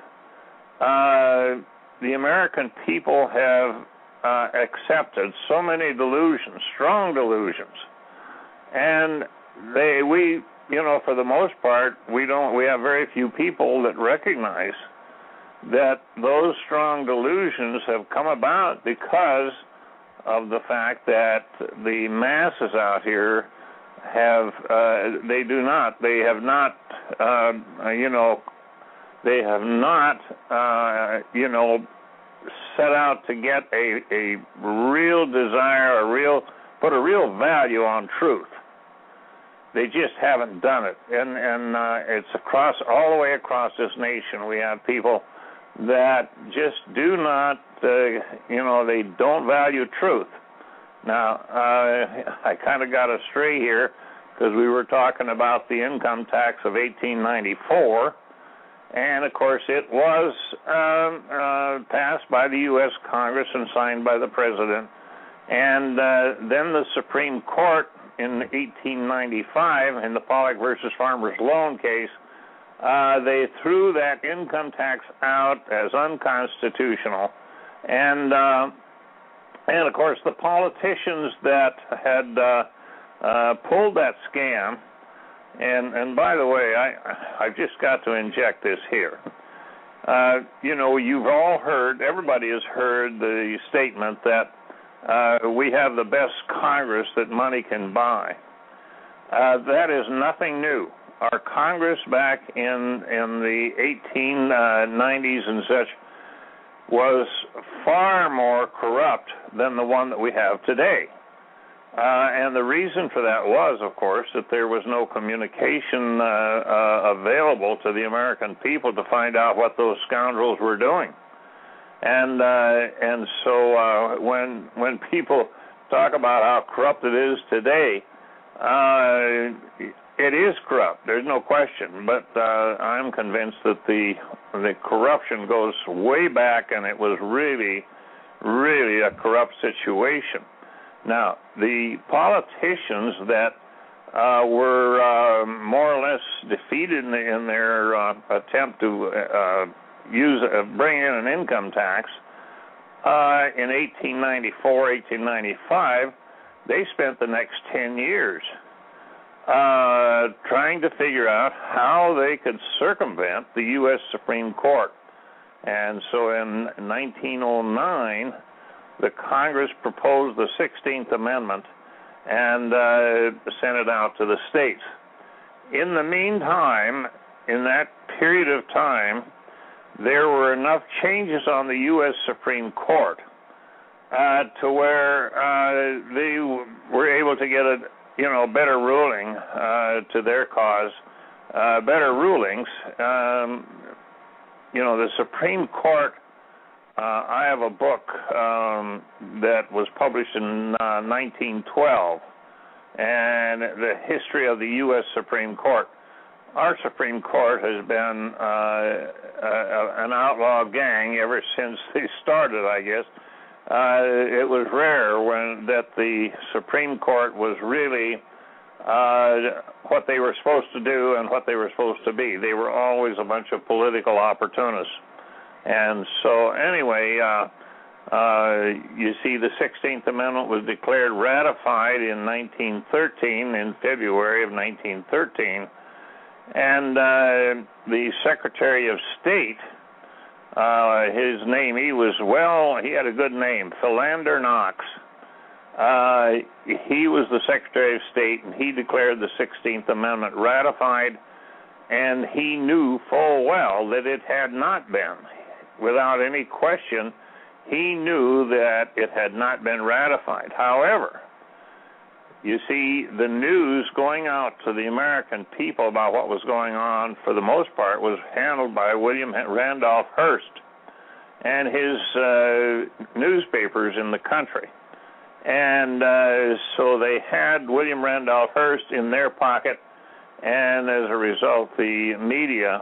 Uh, the American people have uh, accepted so many delusions, strong delusions, and they, we, you know, for the most part, we don't. We have very few people that recognize that those strong delusions have come about because of the fact that the masses out here have uh, they do not they have not uh, you know they have not uh, you know set out to get a a real desire, a real put a real value on truth. They just haven't done it, and and uh, it's across all the way across this nation. We have people that just do not uh, you know they don't value truth. Now, uh, I kind of got astray here because we were talking about the income tax of eighteen ninety-four, and of course it was um, uh, passed by the U S Congress and signed by the President, and uh, then the Supreme Court in eighteen ninety-five, in the Pollock versus Farmers Loan case, uh, they threw that income tax out as unconstitutional, and uh, And, of course, the politicians that had uh, uh, pulled that scam, and, and by the way, I, I've just got to inject this here. uh, you know, you've all heard, everybody has heard the statement that uh, we have the best Congress that money can buy. Uh, that is nothing new. Our Congress back in, in the eighteen nineties and such was far more corrupt than the one that we have today. Uh, and the reason for that was, of course, that there was no communication uh, uh, available to the American people to find out what those scoundrels were doing. And uh, and so uh, when when people talk about how corrupt it is today, uh, it is corrupt. There's no question. But uh, I'm convinced that the the corruption goes way back, and it was really, really a corrupt situation. Now, the politicians that uh, were uh, more or less defeated in, the, in their uh, attempt to uh, use uh, bring in an income tax uh, in eighteen ninety-four, eighteen ninety-five, they spent the next ten years uh, trying to figure out how they could circumvent the U S Supreme Court. And so in nineteen oh nine, the Congress proposed the sixteenth Amendment and uh, sent it out to the states. In the meantime, in that period of time, there were enough changes on the U S Supreme Court uh, to where uh, they were able to get a you know better ruling uh, to their cause, uh, better rulings. Um, you know, the Supreme Court. Uh, I have a book um, that was published in uh, nineteen twelve, and the history of the U S Supreme Court. Our Supreme Court has been uh, a, an outlaw gang ever since they started, I guess. Uh, it was rare when that the Supreme Court was really uh, what they were supposed to do and what they were supposed to be. They were always a bunch of political opportunists. And so, anyway, uh, uh, you see, the sixteenth Amendment was declared ratified in nineteen thirteen, in February of nineteen thirteen, and uh, the Secretary of State, uh, his name, he was, well, he had a good name, Philander Knox. Uh, he was the Secretary of State, and he declared the sixteenth Amendment ratified, and he knew full well that it had not been. Without any question, he knew that it had not been ratified. However, you see, the news going out to the American people about what was going on, for the most part, was handled by William Randolph Hearst and his uh, newspapers in the country. And uh, so they had William Randolph Hearst in their pocket, and as a result, the media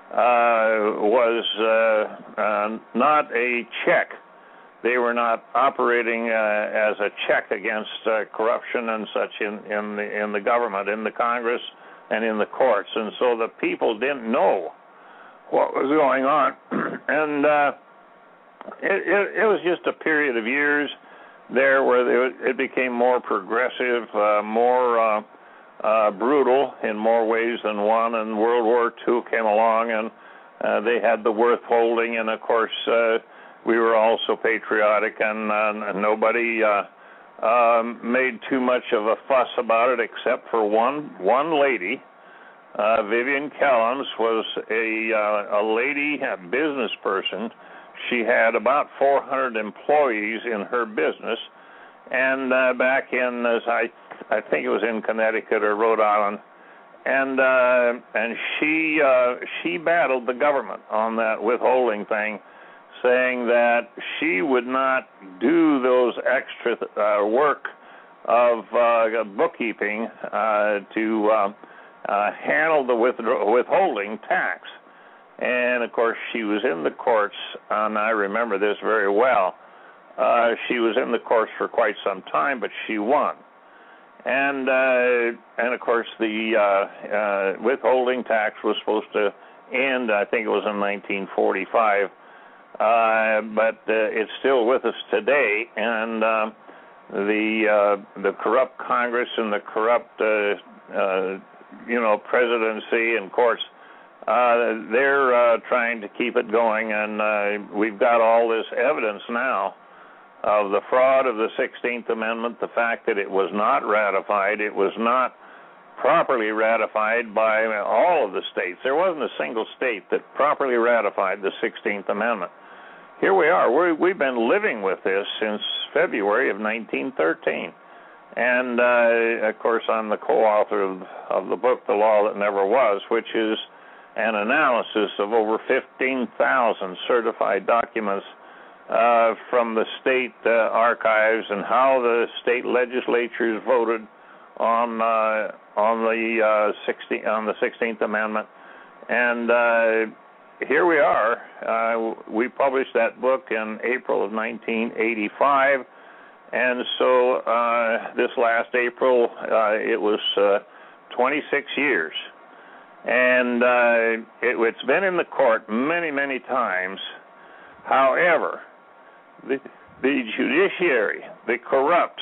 Uh, was uh, uh, not a check. They were not operating uh, as a check against uh, corruption and such in, in, the, in the government, in the Congress, and in the courts. And so the people didn't know what was going on. and uh, it, it, it was just a period of years there where it became more progressive, uh, more uh, Uh, brutal in more ways than one, and World War Two came along, and uh, they had the withholding, and of course uh, we were also patriotic, and, uh, and nobody uh, um, made too much of a fuss about it except for one one lady. Uh, Vivian Kellums was a, uh, a lady, a business person. She had about four hundred employees in her business, and uh, back in, as I I think it was in Connecticut or Rhode Island, and uh, and she uh, she battled the government on that withholding thing, saying that she would not do those extra uh, work of uh, bookkeeping uh, to uh, uh, handle the withholding tax. And of course, she was in the courts, and I remember this very well. Uh, she was in the courts for quite some time, but she won. And uh, and of course, the uh, uh, withholding tax was supposed to end, I think it was in nineteen forty-five, uh, but uh, it's still with us today. And uh, the uh, the corrupt Congress and the corrupt uh, uh, you know presidency and courts Uh, they're uh, trying to keep it going, and uh, we've got all this evidence now of the fraud of the sixteenth Amendment, the fact that it was not ratified, it was not properly ratified by all of the states. There wasn't a single state that properly ratified the sixteenth Amendment. Here we are. We're, we've been living with this since February of nineteen thirteen. And, uh, of course, I'm the co-author of, of the book, The Law That Never Was, which is an analysis of over fifteen thousand certified documents uh, from the state uh, archives and how the state legislatures voted on uh, on the uh, sixteenth on the sixteenth Amendment. And uh, here we are. Uh, we published that book in April of nineteen eighty-five, and so uh, this last April uh, it was uh, twenty-six years. And uh, it, it's been in the court many, many times. However, the, the judiciary, the corrupt,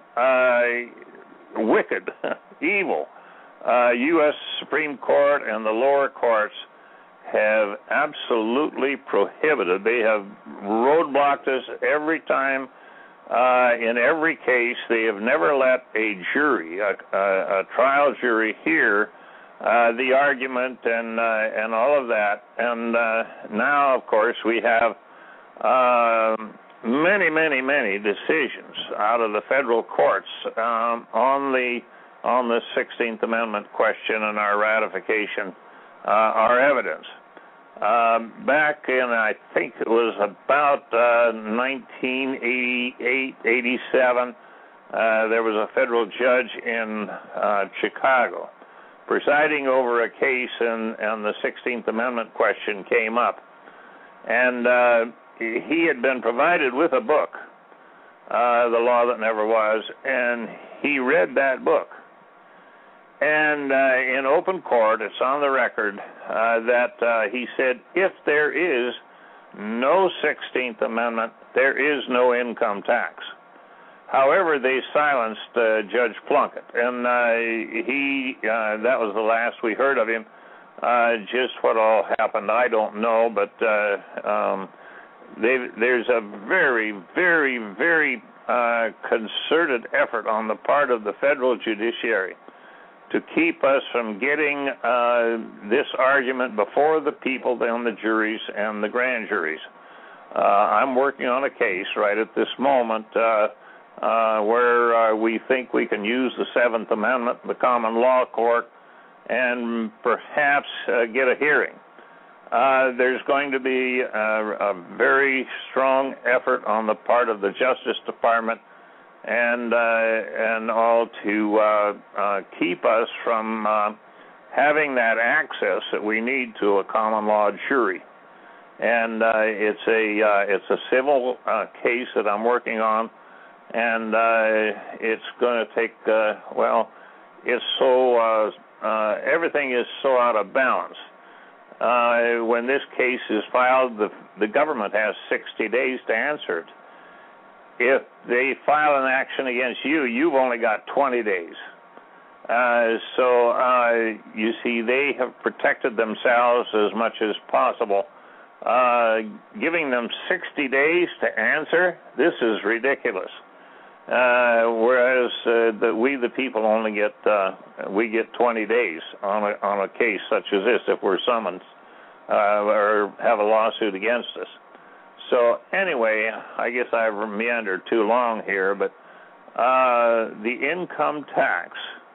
uh, wicked, evil uh, U S Supreme Court and the lower courts have absolutely prohibited. They have roadblocked us every time. Uh, in every case, they have never let a jury, a, a, a trial jury, hear Uh, the argument and uh, and all of that, and uh, now, of course, we have uh, many, many, many decisions out of the federal courts um, on the on the sixteenth Amendment question and our ratification, uh, our evidence. Uh, back in, I think it was about uh, nineteen eighty-eight, eighty-seven, uh, there was a federal judge in uh, Chicago presiding over a case, and, and the sixteenth Amendment question came up. And uh, he had been provided with a book, uh, The Law That Never Was, and he read that book. And uh, in open court, it's on the record, uh, that uh, he said, if there is no sixteenth Amendment, there is no income tax. However, they silenced uh, Judge Plunkett, and uh, he, uh, that was the last we heard of him. Uh, just what all happened, I don't know, but uh, um, there's a very, very, very uh, concerted effort on the part of the federal judiciary to keep us from getting uh, this argument before the people, then the juries and the grand juries. Uh, I'm working on a case right at this moment uh, Uh, where uh, we think we can use the Seventh Amendment, the common law court, and perhaps uh, get a hearing. Uh, there's going to be a, a very strong effort on the part of the Justice Department and uh, and all to uh, uh, keep us from uh, having that access that we need to a common law jury. And uh, it's a uh, it's a civil uh, case that I'm working on. And uh, it's going to take, uh, well, it's so, uh, uh, everything is so out of balance. Uh, when this case is filed, the, the government has sixty days to answer it. If they file an action against you, you've only got twenty days. Uh, so, uh, you see, they have protected themselves as much as possible. Uh, giving them sixty days to answer, this is ridiculous. Uh, whereas uh, the, we, the people, only get uh, we get twenty days on a on a case such as this if we're summoned uh, or have a lawsuit against us. So anyway, I guess I've meandered too long here, but uh, the income tax,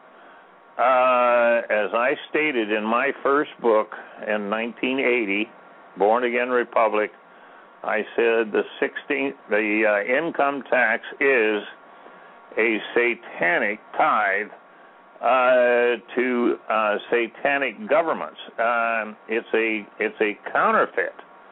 uh, as I stated in my first book in nineteen eighty, Born Again Republic, I said the sixteenth the uh, income tax is a satanic tithe uh, to uh, satanic governments. Um, it's a it's a counterfeit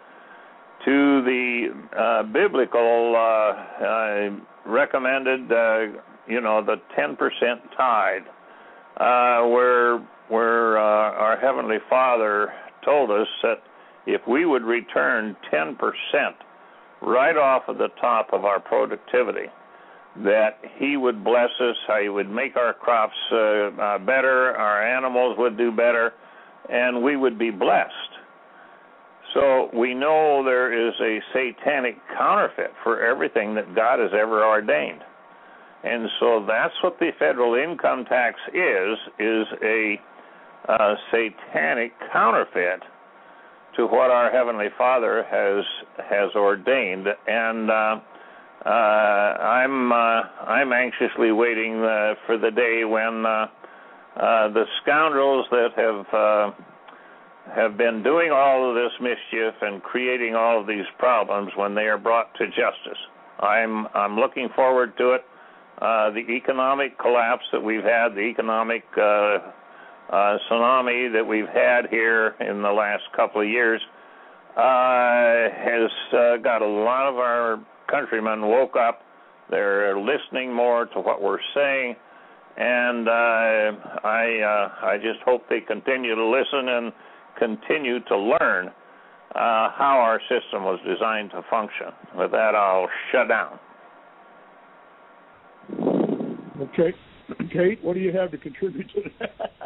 to the uh, biblical uh, uh, recommended, uh, you know, the ten percent tithe, uh, where where uh, our Heavenly Father told us that if we would return ten percent right off of the top of our productivity, that He would bless us, He would make our crops uh, uh, better, our animals would do better, and we would be blessed. So we know there is a satanic counterfeit for everything that God has ever ordained. And so that's what the federal income tax is, is a uh, satanic counterfeit to what our Heavenly Father has has ordained. And uh, uh, I'm uh, I'm anxiously waiting uh, for the day when uh, uh, the scoundrels that have uh, have been doing all of this mischief and creating all of these problems, when they are brought to justice. I'm I'm looking forward to it. Uh, the economic collapse that we've had, the economic uh, uh, tsunami that we've had here in the last couple of years, uh, has uh, got a lot of our countrymen woke up. They're listening more to what we're saying, and uh, I uh, I just hope they continue to listen and continue to learn uh, how our system was designed to function. With that, I'll shut down. Okay. Kate, what do you have to contribute to that?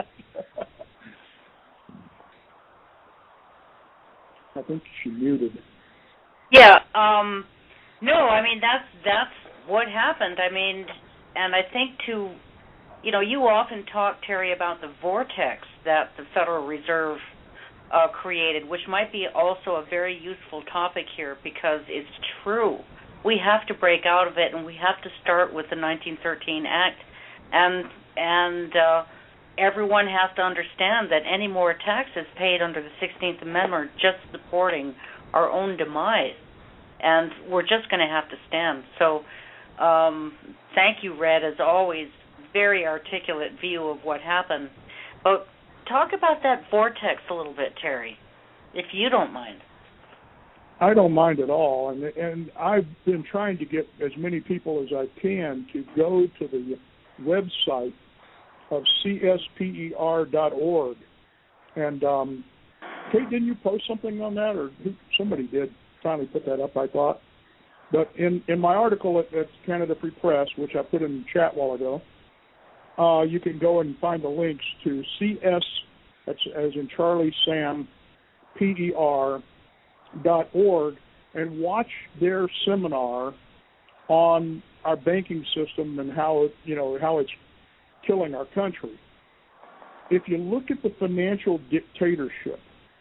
I think she muted. Yeah, um, no, I mean, that's that's what happened. I mean, and I think to, you know, you often talk, Terry, about the vortex that the Federal Reserve uh, created, which might be also a very useful topic here because it's true. We have to break out of it, and we have to start with the nineteen thirteen Act, and and uh, everyone has to understand that any more taxes paid under the sixteenth Amendment are just supporting our own demise, and we're just going to have to stand. So um, thank you, Red, as always, very articulate view of what happened. But talk about that vortex a little bit, Terry, if you don't mind. I don't mind at all, and and I've been trying to get as many people as I can to go to the website of C S P E R dot org. And um, Kate, didn't you post something on that, or somebody did finally put that up, I thought. But in, in my article at, at Canada Free Press, which I put in the chat a while ago, uh, you can go and find the links to C S, that's as in Charlie Sam, P E R dot org, and watch their seminar on our banking system and how it, you know, how it's killing our country. If you look at the financial dictatorship,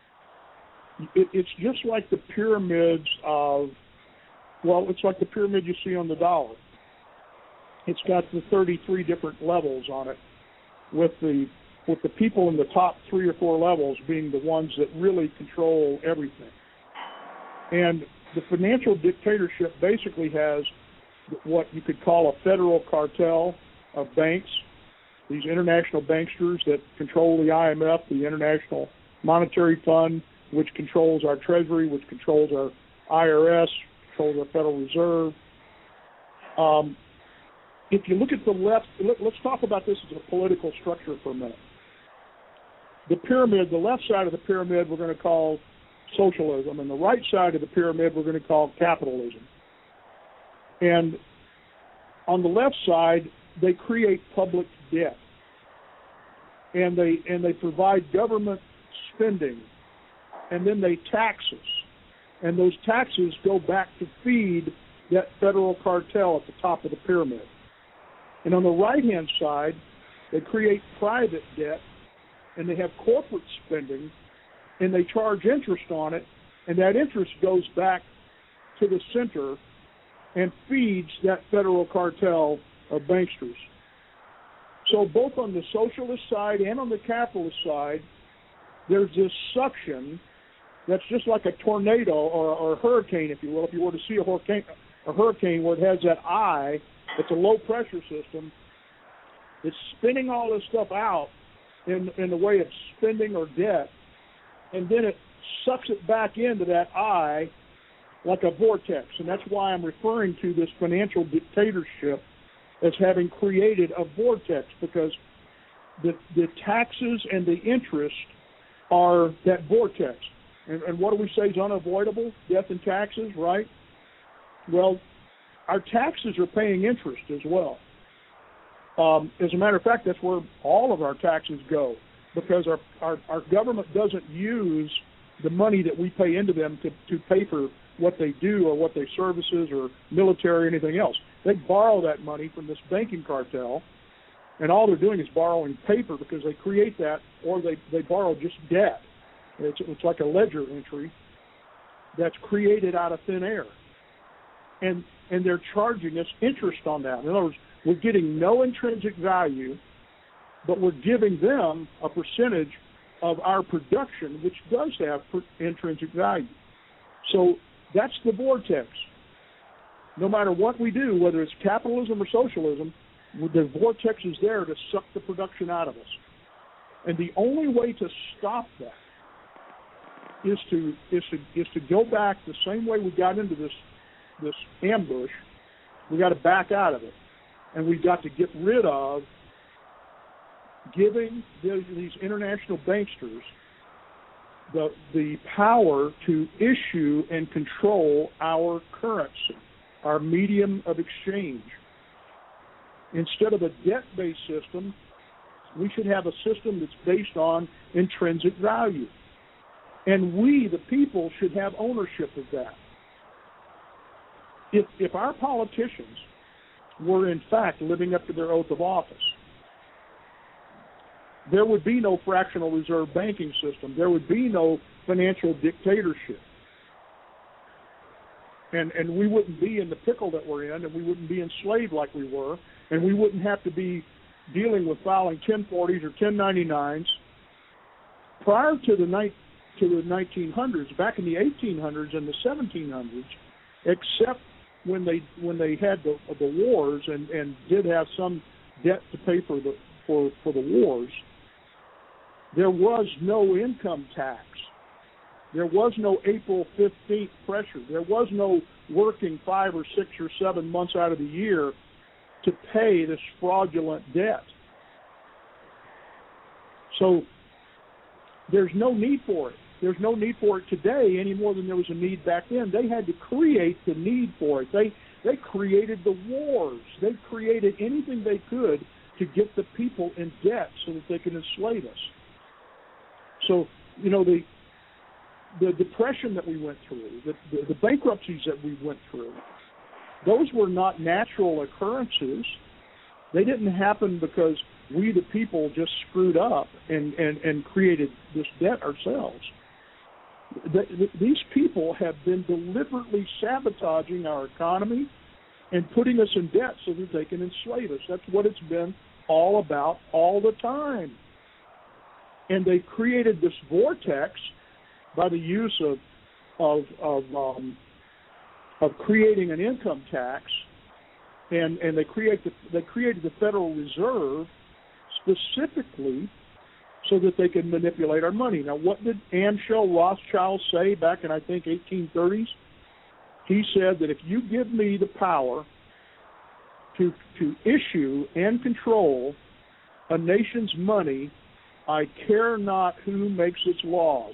it, it's just like the pyramids of, well, it's like the pyramid you see on the dollar. It's got the thirty-three different levels on it, with the with the people in the top three or four levels being the ones that really control everything. And the financial dictatorship basically has what you could call a federal cartel of banks, these international banksters that control the I M F, the International Monetary Fund, which controls our Treasury, which controls our I R S, controls our Federal Reserve. Um, if you look at the left, let, let's talk about this as a political structure for a minute. The pyramid, the left side of the pyramid we're going to call socialism, and the right side of the pyramid we're going to call capitalism. And on the left side, they create public debt, and they and they provide government spending, and then they tax us, and those taxes go back to feed that federal cartel at the top of the pyramid. And on the right-hand side, they create private debt, and they have corporate spending, and they charge interest on it, and that interest goes back to the center and feeds that federal cartel of banksters. So both on the socialist side and on the capitalist side, there's this suction that's just like a tornado or, or a hurricane, if you will. If you were to see a hurricane, a hurricane where it has that eye, it's a low-pressure system, it's spinning all this stuff out in, in the way of spending or debt, and then it sucks it back into that eye like a vortex. And that's why I'm referring to this financial dictatorship as having created a vortex, because the, the taxes and the interest are that vortex. And, and what do we say is unavoidable? Death and taxes, right? Well, our taxes are paying interest as well. Um, as a matter of fact, that's where all of our taxes go. because our, our, our government doesn't use the money that we pay into them to, to pay for what they do or what they services or military or anything else. They borrow that money from this banking cartel, and all they're doing is borrowing paper because they create that, or they, they borrow just debt. It's, it's like a ledger entry that's created out of thin air. And and they're charging us interest on that. In other words, we're getting no intrinsic value, but we're giving them a percentage of our production, which does have intrinsic value. So that's the vortex. No matter what we do, whether it's capitalism or socialism, the vortex is there to suck the production out of us. And the only way to stop that is to is to is to go back the same way we got into this this ambush. We got to back out of it, and we've got to get rid of giving the, these international banksters the the power to issue and control our currency, our medium of exchange. Instead of a debt-based system, we should have a system that's based on intrinsic value. And we, the people, should have ownership of that. If, if our politicians were, in fact, living up to their oath of office, there would be no fractional reserve banking system. There would be no financial dictatorship. And, and we wouldn't be in the pickle that we're in, and we wouldn't be enslaved like we were, and we wouldn't have to be dealing with filing ten forties or ten ninety-nines. Prior to the, ni- to the nineteen hundreds, back in the eighteen hundreds and the seventeen hundreds, except when they when they had the, the wars and, and did have some debt to pay for the for, for the wars, there was no income tax. There was no April fifteenth pressure. There was no working five or six or seven months out of the year to pay this fraudulent debt. So there's no need for it. There's no need for it today any more than there was a need back then. They had to create the need for it. They they created the wars. They created anything they could to get the people in debt so that they could enslave us. So, you know, the the depression that we went through, the, the, the bankruptcies that we went through, those were not natural occurrences. They didn't happen because we, the people, just screwed up and, and, and created this debt ourselves. The, the, these people have been deliberately sabotaging our economy and putting us in debt so that they can enslave us. That's what it's been all about all the time. And they created this vortex by the use of of of, um, of creating an income tax, and, and they create the, they created the Federal Reserve specifically so that they could manipulate our money. Now, what did Amschel Rothschild say back in, I think, eighteen thirties? He said that if you give me the power to to issue and control a nation's money, I care not who makes its laws.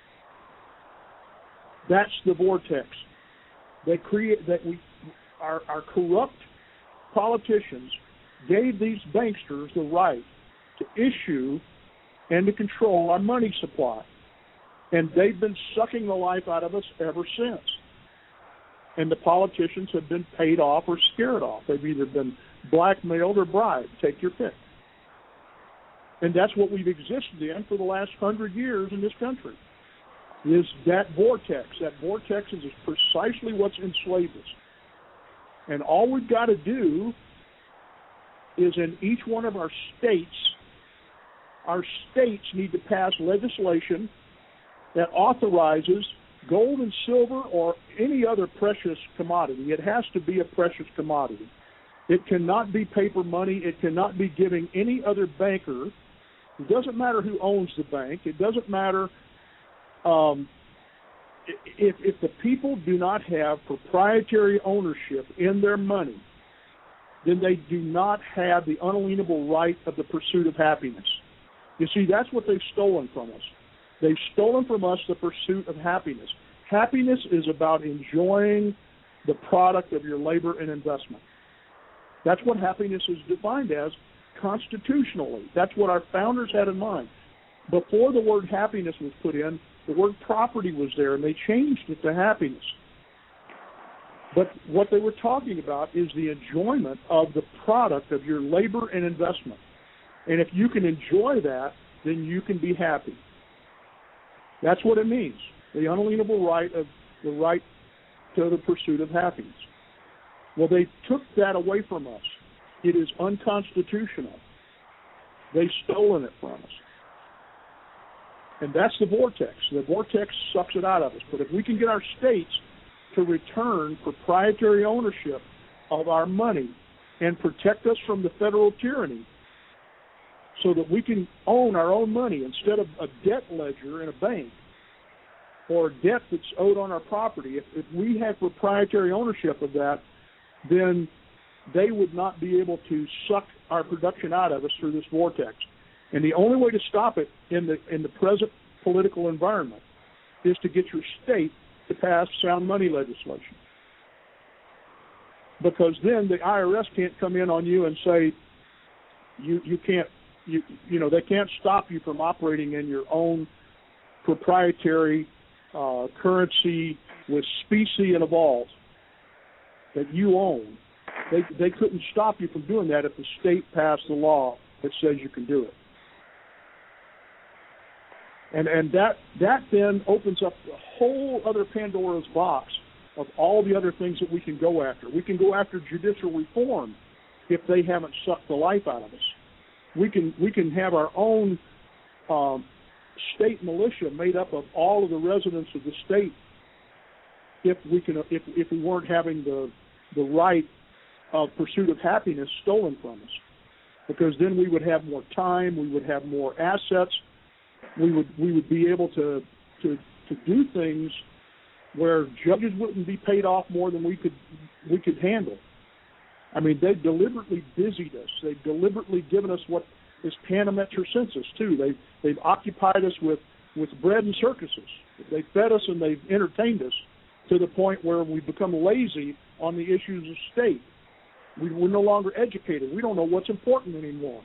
That's the vortex. They create that we, our, our corrupt politicians gave these banksters the right to issue and to control our money supply, and they've been sucking the life out of us ever since. And the politicians have been paid off or scared off. They've either been blackmailed or bribed. Take your pick. And that's what we've existed in for the last hundred years in this country, is that vortex. That vortex is precisely what's enslaved us. And all we've got to do is in each one of our states, our states need to pass legislation that authorizes gold and silver or any other precious commodity. It has to be a precious commodity. It cannot be paper money. It cannot be giving any other banker. It doesn't matter who owns the bank. It doesn't matter um, if, if the people do not have proprietary ownership in their money, then they do not have the unalienable right of the pursuit of happiness. You see, that's what they've stolen from us. They've stolen from us the pursuit of happiness. Happiness is about enjoying the product of your labor and investment. That's what happiness is defined as constitutionally. That's what our founders had in mind. before the word happiness was put in, the word property was there, and they changed it to happiness. But what they were talking about is the enjoyment of the product of your labor and investment. And if you can enjoy that, then you can be happy. That's what it means, the unalienable right of the right to the pursuit of happiness. Well, they took that away from us. It is unconstitutional. They've stolen it from us. And that's the vortex. The vortex sucks it out of us. But if we can get our states to return proprietary ownership of our money and protect us from the federal tyranny so that we can own our own money instead of a debt ledger in a bank or debt that's owed on our property, if, if we had proprietary ownership of that, then they would not be able to suck our production out of us through this vortex. And the only way to stop it in the in the present political environment is to get your state to pass sound money legislation. Because then the I R S can't come in on you and say you you can't you you know they can't stop you from operating in your own proprietary uh, currency with specie and evolve that you own. They they couldn't stop you from doing that if the state passed a law that says you can do it. And and that that then opens up a whole other Pandora's box of all the other things that we can go after. We can go after judicial reform if they haven't sucked the life out of us. We can we can have our own um, state militia made up of all of the residents of the state if we can if if we weren't having the the right of pursuit of happiness stolen from us. Because then we would have more time, we would have more assets. We would we would be able to, to to do things where judges wouldn't be paid off more than we could we could handle. I mean, they've deliberately busied us. They've deliberately given us what is panametra census too. They they've occupied us with, with bread and circuses. They fed us and they've entertained us to the point where we've become lazy on the issues of state. We, we're no longer educated. We don't know what's important anymore.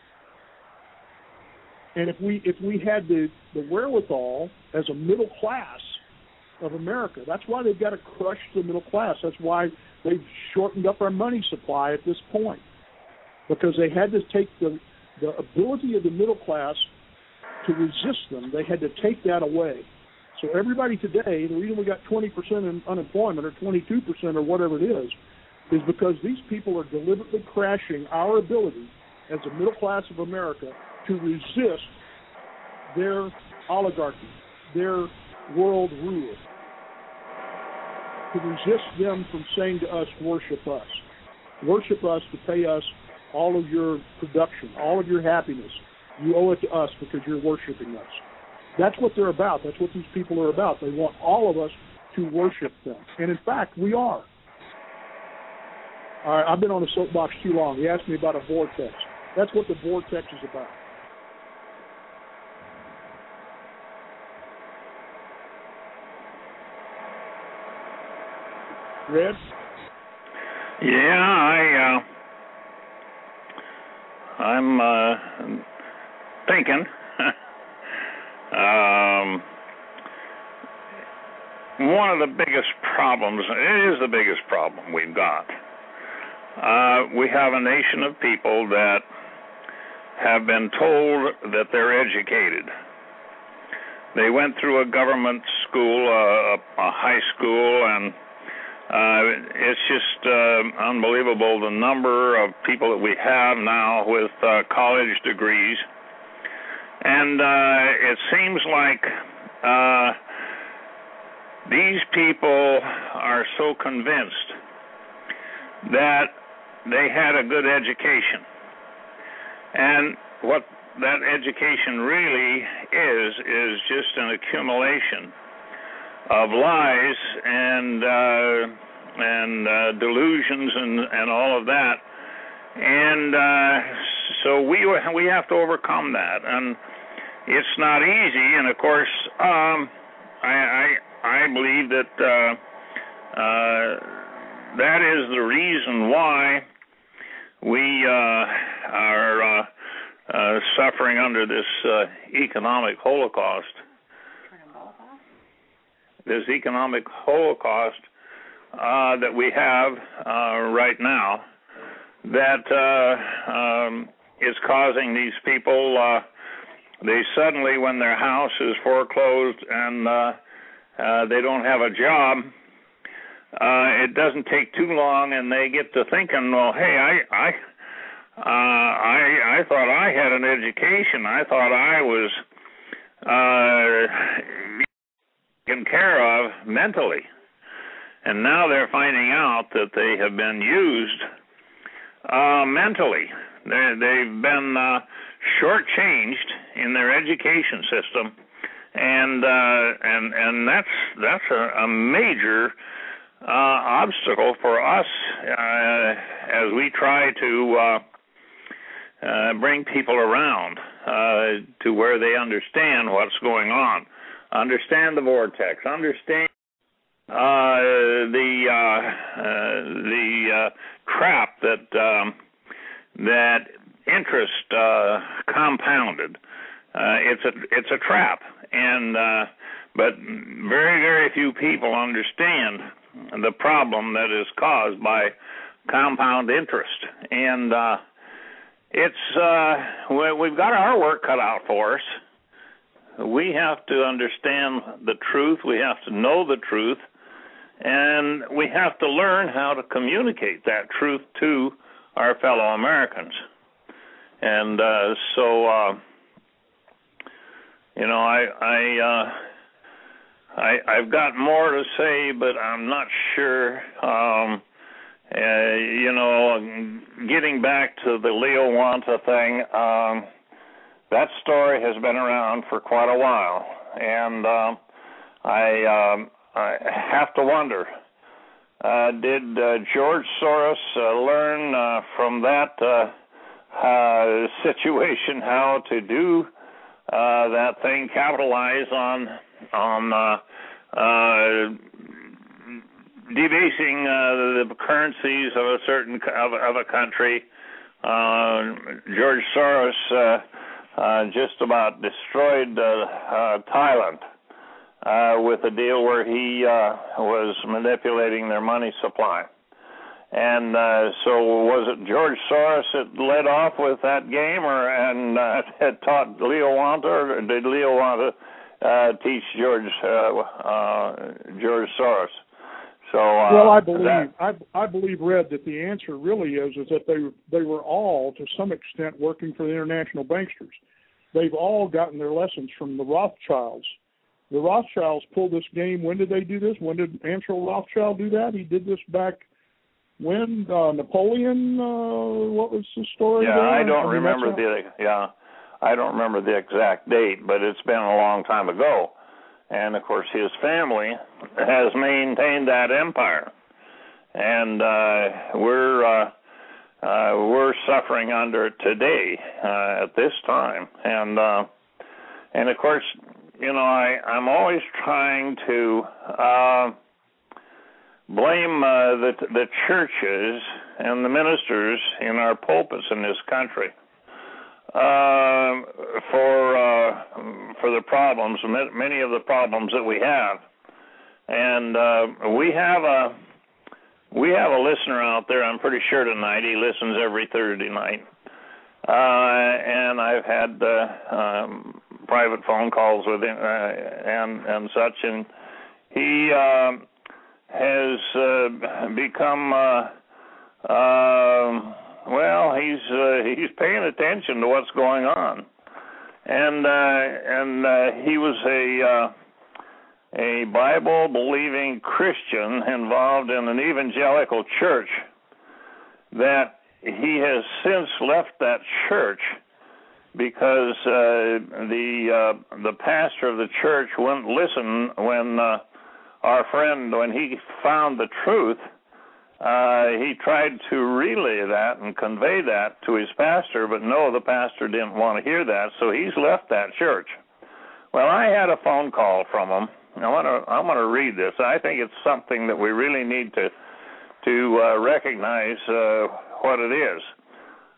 And if we if we had the, the wherewithal as a middle class of America, that's why they've got to crush the middle class. That's why they've shortened up our money supply at this point, because they had to take the, the ability of the middle class to resist them. They had to take that away. So everybody today, the reason we got twenty percent in unemployment or twenty-two percent or whatever it is, is because these people are deliberately crashing our ability as a middle class of America to resist their oligarchy, their world rule, to resist them from saying to us, worship us. Worship us to pay us all of your production, all of your happiness. You owe it to us because you're worshiping us. That's what they're about. That's what these people are about. They want all of us to worship them. And in fact, we are. All right, I've been on the soapbox too long. He asked me about a vortex. That's what the vortex is about. Red? Yeah, I, uh, I'm uh, thinking. um, one of the biggest problems, it is the biggest problem we've got. Uh, we have a nation of people that have been told that they're educated. They went through a government school, uh, a, a high school, and Uh, it's just uh, unbelievable the number of people that we have now with uh, college degrees. And uh, it seems like uh, these people are so convinced that they had a good education. And what that education really is, is just an accumulation of lies and uh, and uh, delusions and, and all of that, and uh, so we we have to overcome that, and it's not easy. And of course, um, I, I I believe that uh, uh, that is the reason why we uh, are uh, uh, suffering under this uh, economic holocaust. This economic holocaust uh, that we have uh, right now that uh, um, is causing these people, uh, they suddenly, when their house is foreclosed and uh, uh, they don't have a job, uh, it doesn't take too long and they get to thinking, well, hey, I, I, uh, I, I thought I had an education. I thought I was uh, taken care of mentally. And now they're finding out that they have been used uh, mentally. They're, they've been uh, shortchanged in their education system, and uh, and and that's that's a, a major uh, obstacle for us uh, as we try to uh, uh, bring people around uh, to where they understand what's going on, understand the vortex, understand uh, the uh, uh, the uh, trap that um, that interest uh, compounded. Uh, it's a it's a trap, and uh, but very very few people understand the problem that is caused by compound interest, and uh, it's uh, we've got our work cut out for us. We have to understand the truth. We have to know the truth, and we have to learn how to communicate that truth to our fellow Americans. And uh, so, uh, you know, I, I, uh, I, I've got more to say, but I'm not sure. Um, uh, you know, getting back to the Leo Wanta thing, um, that story has been around for quite a while, and uh, I, um, I have to wonder. Uh, did uh, George Soros uh, learn uh, from that uh, uh, situation how to do uh, that thing, capitalize on on uh, uh, debasing uh, the currencies of a certain of, of a country? Uh, George Soros uh, uh, just about destroyed uh, uh, Thailand. Uh, with a deal where he uh, was manipulating their money supply. And uh, so was it George Soros that led off with that game or and uh, had taught Leo Wanta, or did Leo Wanta uh, teach George uh, uh, George Soros? So uh, Well, I believe, that, I, I believe, Red, that the answer really is, is that they, they were all, to some extent, working for the international banksters. They've all gotten their lessons from the Rothschilds. The Rothschilds pulled this game. When did they do this? When did Amschel Rothschild do that? He did this back when uh, Napoleon. Uh, what was the story? Yeah, there? I don't I mean, remember the yeah, I don't remember the exact date, but it's been a long time ago. And of course, his family has maintained that empire, and uh, we're uh, uh, we're suffering under it today uh, at this time, and uh, and of course. You know, I, I'm always trying to uh, blame uh, the, the churches and the ministers in our pulpits in this country uh, for uh, for the problems, many of the problems that we have. And uh, we have a we have a listener out there. I'm pretty sure tonight he listens every Thursday night, uh, and I've had. Uh, um, private phone calls with him uh, and and such, and he uh, has uh, become uh, uh, well. He's uh, he's paying attention to what's going on, and uh, and uh, he was a uh, a Bible believing Christian involved in an evangelical church that he has since left that church. Because uh, the uh, the pastor of the church wouldn't listen when uh, our friend, when he found the truth, uh, he tried to relay that and convey that to his pastor, but no, the pastor didn't want to hear that, so he's left that church. Well, I had a phone call from him. I want to I want to read this. I think it's something that we really need to to uh, recognize uh, what it is.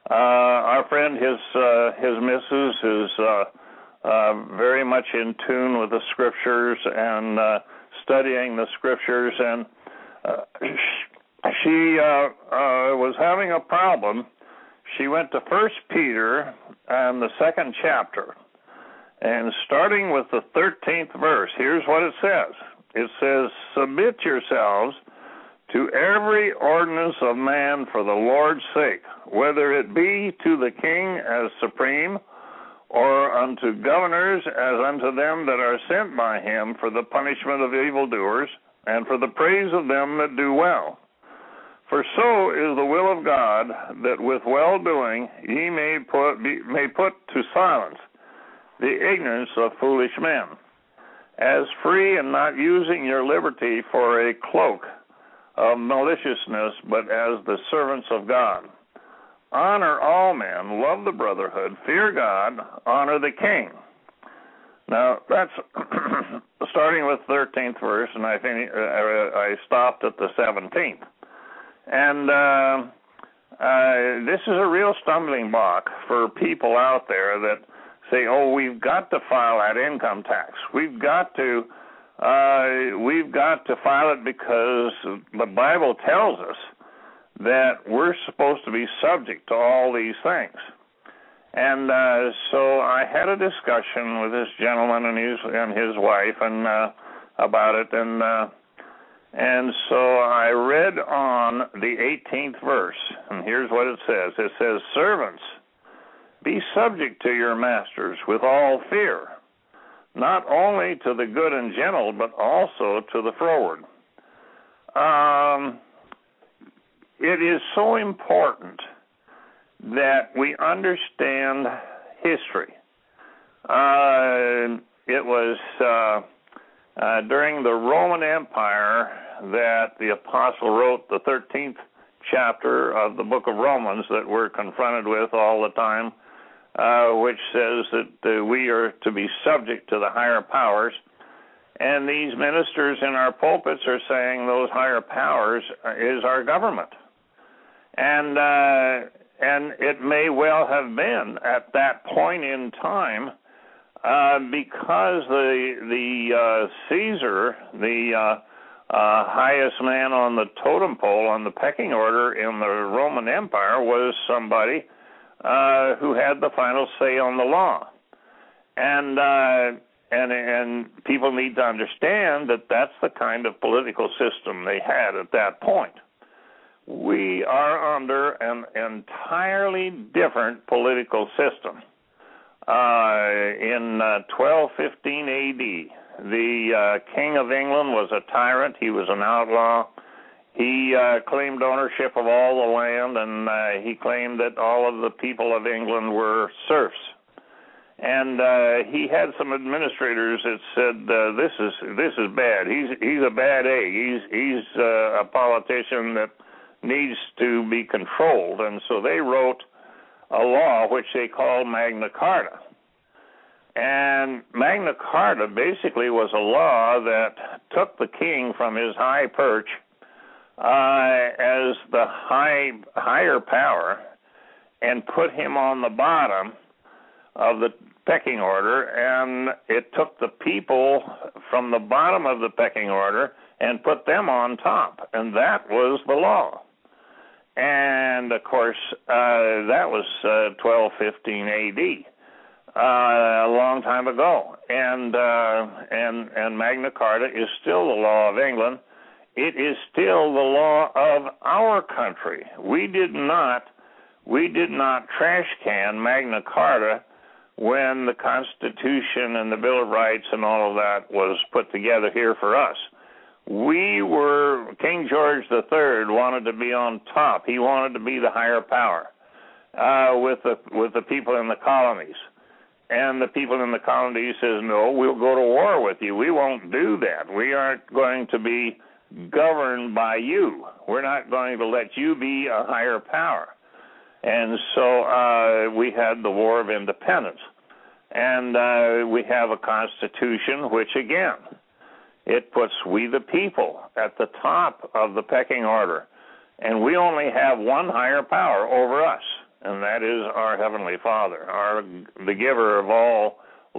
Uh, our friend, his uh, his missus, is uh, uh, very much in tune with the Scriptures and uh, studying the Scriptures, and uh, she uh, uh, was having a problem. She went to First Peter and the second chapter, and starting with the thirteenth verse, here's what it says. It says, "Submit yourselves to every ordinance of man for the Lord's sake, whether it be to the king as supreme, or unto governors as unto them that are sent by him for the punishment of evildoers, and for the praise of them that do well. For so is the will of God, that with well-doing ye may put, be, may put to silence the ignorance of foolish men, as free and not using your liberty for a cloak of maliciousness, but as the servants of God. Honor all men, love the brotherhood, fear God, honor the king." Now, that's starting with thirteenth verse, and I think uh, I stopped at the seventeenth. And uh, uh, this is a real stumbling block for people out there that say, oh, we've got to file that income tax. We've got to uh, we've got to file it because the Bible tells us that we're supposed to be subject to all these things. And uh, so I had a discussion with this gentleman and his and his wife and uh, about it, and uh, and so I read on the eighteenth verse, and here's what it says. It says, "Servants, be subject to your masters with all fear, not only to the good and gentle, but also to the froward." Um, it is so important that we understand history. Uh, it was uh, uh, during the Roman Empire that the apostle wrote the thirteenth chapter of the book of Romans that we're confronted with all the time, uh, which says that uh, we are to be subject to the higher powers. And these ministers in our pulpits are saying those higher powers is our government. And uh, and it may well have been at that point in time uh, because the the uh, Caesar, the uh, uh, highest man on the totem pole, on the pecking order in the Roman Empire, was somebody uh, who had the final say on the law. And uh, and and people need to understand that that's the kind of political system they had at that point. We are under an entirely different political system. Uh, in uh, twelve fifteen A D, the uh, King of England was a tyrant. He was an outlaw. He uh, claimed ownership of all the land, and uh, he claimed that all of the people of England were serfs. And uh, he had some administrators that said, uh, "This is this is bad. He's he's a bad egg. He's he's uh, a politician that needs to be controlled." And so they wrote a law which they called Magna Carta. And Magna Carta basically was a law that took the king from his high perch uh, as the high higher power and put him on the bottom of the pecking order, and it took the people from the bottom of the pecking order and put them on top, and that was the law. And, of course, uh, that was uh, twelve fifteen A D, uh, a long time ago. And, uh, and, and Magna Carta is still the law of England. It is still the law of our country. We did not, we did not trash can Magna Carta when the Constitution and the Bill of Rights and all of that was put together here for us. We were, King George the Third wanted to be on top. He wanted to be the higher power uh, with the with the people in the colonies. And the people in the colonies says, no, we'll go to war with you. We won't do that. We aren't going to be governed by you. We're not going to let you be a higher power. And so uh, we had the War of Independence. And uh, we have a Constitution which, again, it puts we the people at the top of the pecking order. And we only have one higher power over us, and that is our Heavenly Father, our the giver of all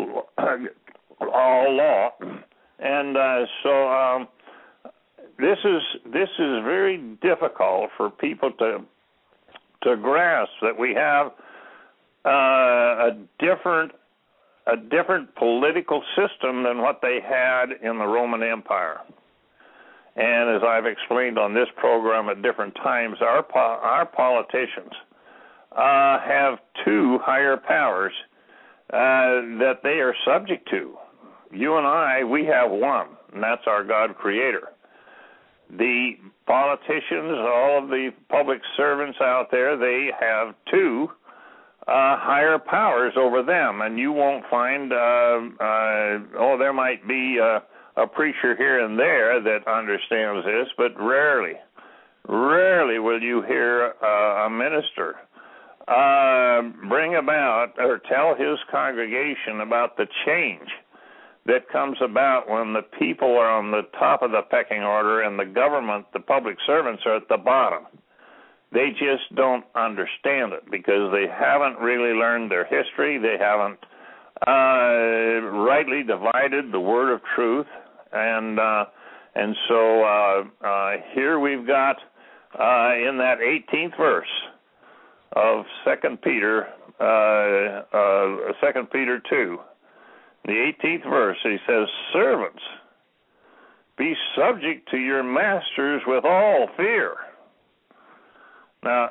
all law. And uh, so um, this is this is very difficult for people to to grasp, that we have uh, a different a different political system than what they had in the Roman Empire. And as I've explained on this program at different times, our po- our politicians uh, have two higher powers uh, that they are subject to. You and I, we have one, and that's our God Creator. The politicians, all of the public servants out there, they have two uh, higher powers over them, and you won't find, uh, uh, oh, there might be uh, a preacher here and there that understands this, but rarely, rarely will you hear uh, a minister uh, bring about or tell his congregation about the change that comes about when the people are on the top of the pecking order and the government, the public servants, are at the bottom. They just don't understand it because they haven't really learned their history. They haven't uh, rightly divided the word of truth. And uh, and so uh, uh, here we've got uh, in that eighteenth verse of Second Peter, uh, uh, Second Peter two, the eighteenth verse, he says, "Servants, be subject to your masters with all fear." Now,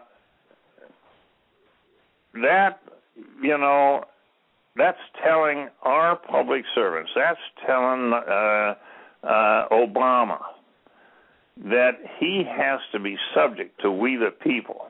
that, you know, that's telling our public servants, that's telling uh, uh, Obama that he has to be subject to we the people.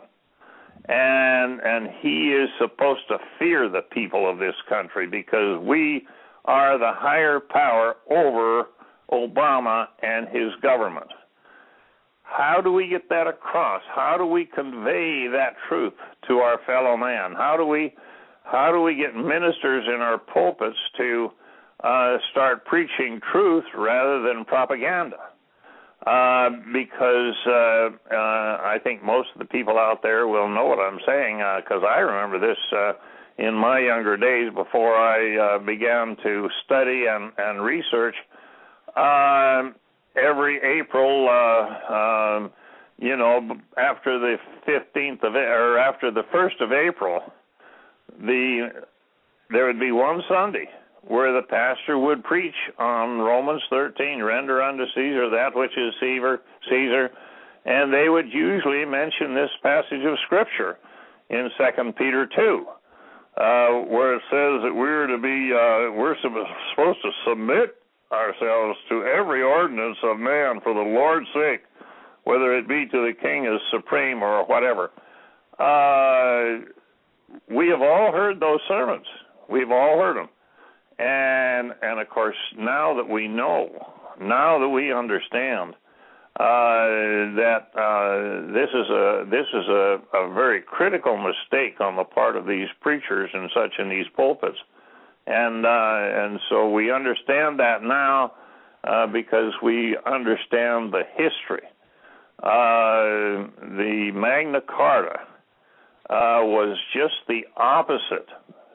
And and he is supposed to fear the people of this country because we are the higher power over Obama and his government. How do we get that across? How do we convey that truth to our fellow man? How do we how do we get ministers in our pulpits to uh, start preaching truth rather than propaganda? Uh, because uh, uh, I think most of the people out there will know what I'm saying, because uh, I remember this uh, in my younger days before I uh, began to study and, and research. Uh, every April, uh, um, you know, after the fifteenth of or after the first of April, the there would be one Sunday where the pastor would preach on Romans thirteen, render unto Caesar that which is Caesar, Caesar, and they would usually mention this passage of Scripture in Second Peter two, uh, where it says that we're to be, uh, we're supposed to submit ourselves to every ordinance of man for the Lord's sake, whether it be to the king as supreme or whatever. Uh, we have all heard those sermons. We've all heard them. And, and of course, now that we know, now that we understand uh, that uh, this is a this is a, a very critical mistake on the part of these preachers and such in these pulpits, and uh, and so we understand that now uh, because we understand the history. Uh, the Magna Carta uh, was just the opposite.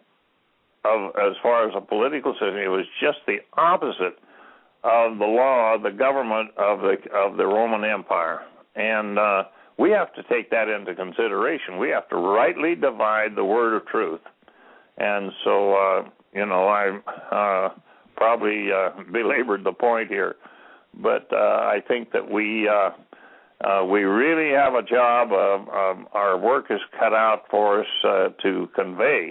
Of, as far as a political system, it was just the opposite of the law, the government of the of the Roman Empire, and uh, we have to take that into consideration. We have to rightly divide the word of truth, and so uh, you know I uh, probably uh, belabored the point here, but uh, I think that we uh, uh, we really have a job. Of, of our work is cut out for us uh, to convey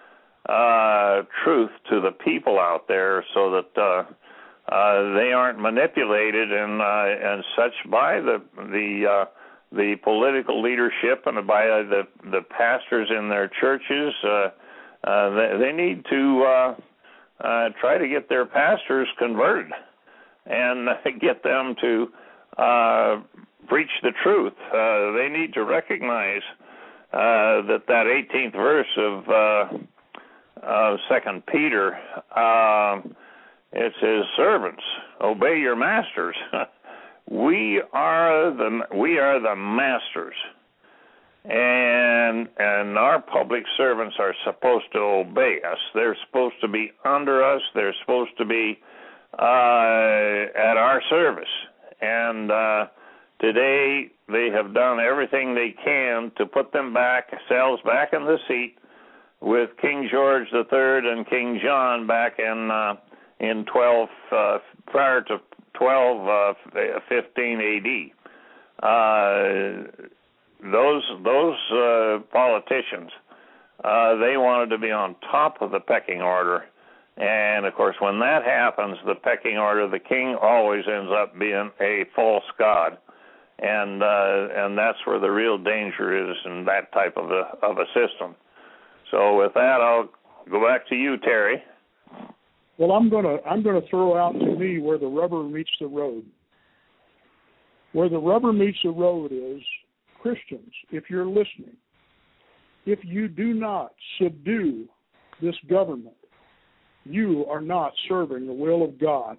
Uh, truth to the people out there, so that uh, uh, they aren't manipulated and uh, and such by the the uh, the political leadership and by the the pastors in their churches. Uh, uh, they, they need to uh, uh, try to get their pastors converted and get them to uh, preach the truth. Uh, they need to recognize uh, that that eighteenth verse of uh, Uh, Second Peter, uh, it says, "Servants, obey your masters." we are the we are the masters, And and our public servants are supposed to obey us. They're supposed to be under us. They're supposed to be uh, at our service. And uh, today they have done everything they can to put them back, themselves back in the seat, with King George the Third and King John back in uh, in twelve uh, prior to twelve fifteen A D. Uh, Those those uh, politicians, uh, they wanted to be on top of the pecking order, and of course, when that happens, the pecking order, the king always ends up being a false god, and uh, and that's where the real danger is in that type of a of a system. So, with that, I'll go back to you, Terry. Well, I'm gonna I'm gonna throw out to me where the rubber meets the road. Where the rubber meets the road is, Christians, if you're listening, if you do not subdue this government, you are not serving the will of God.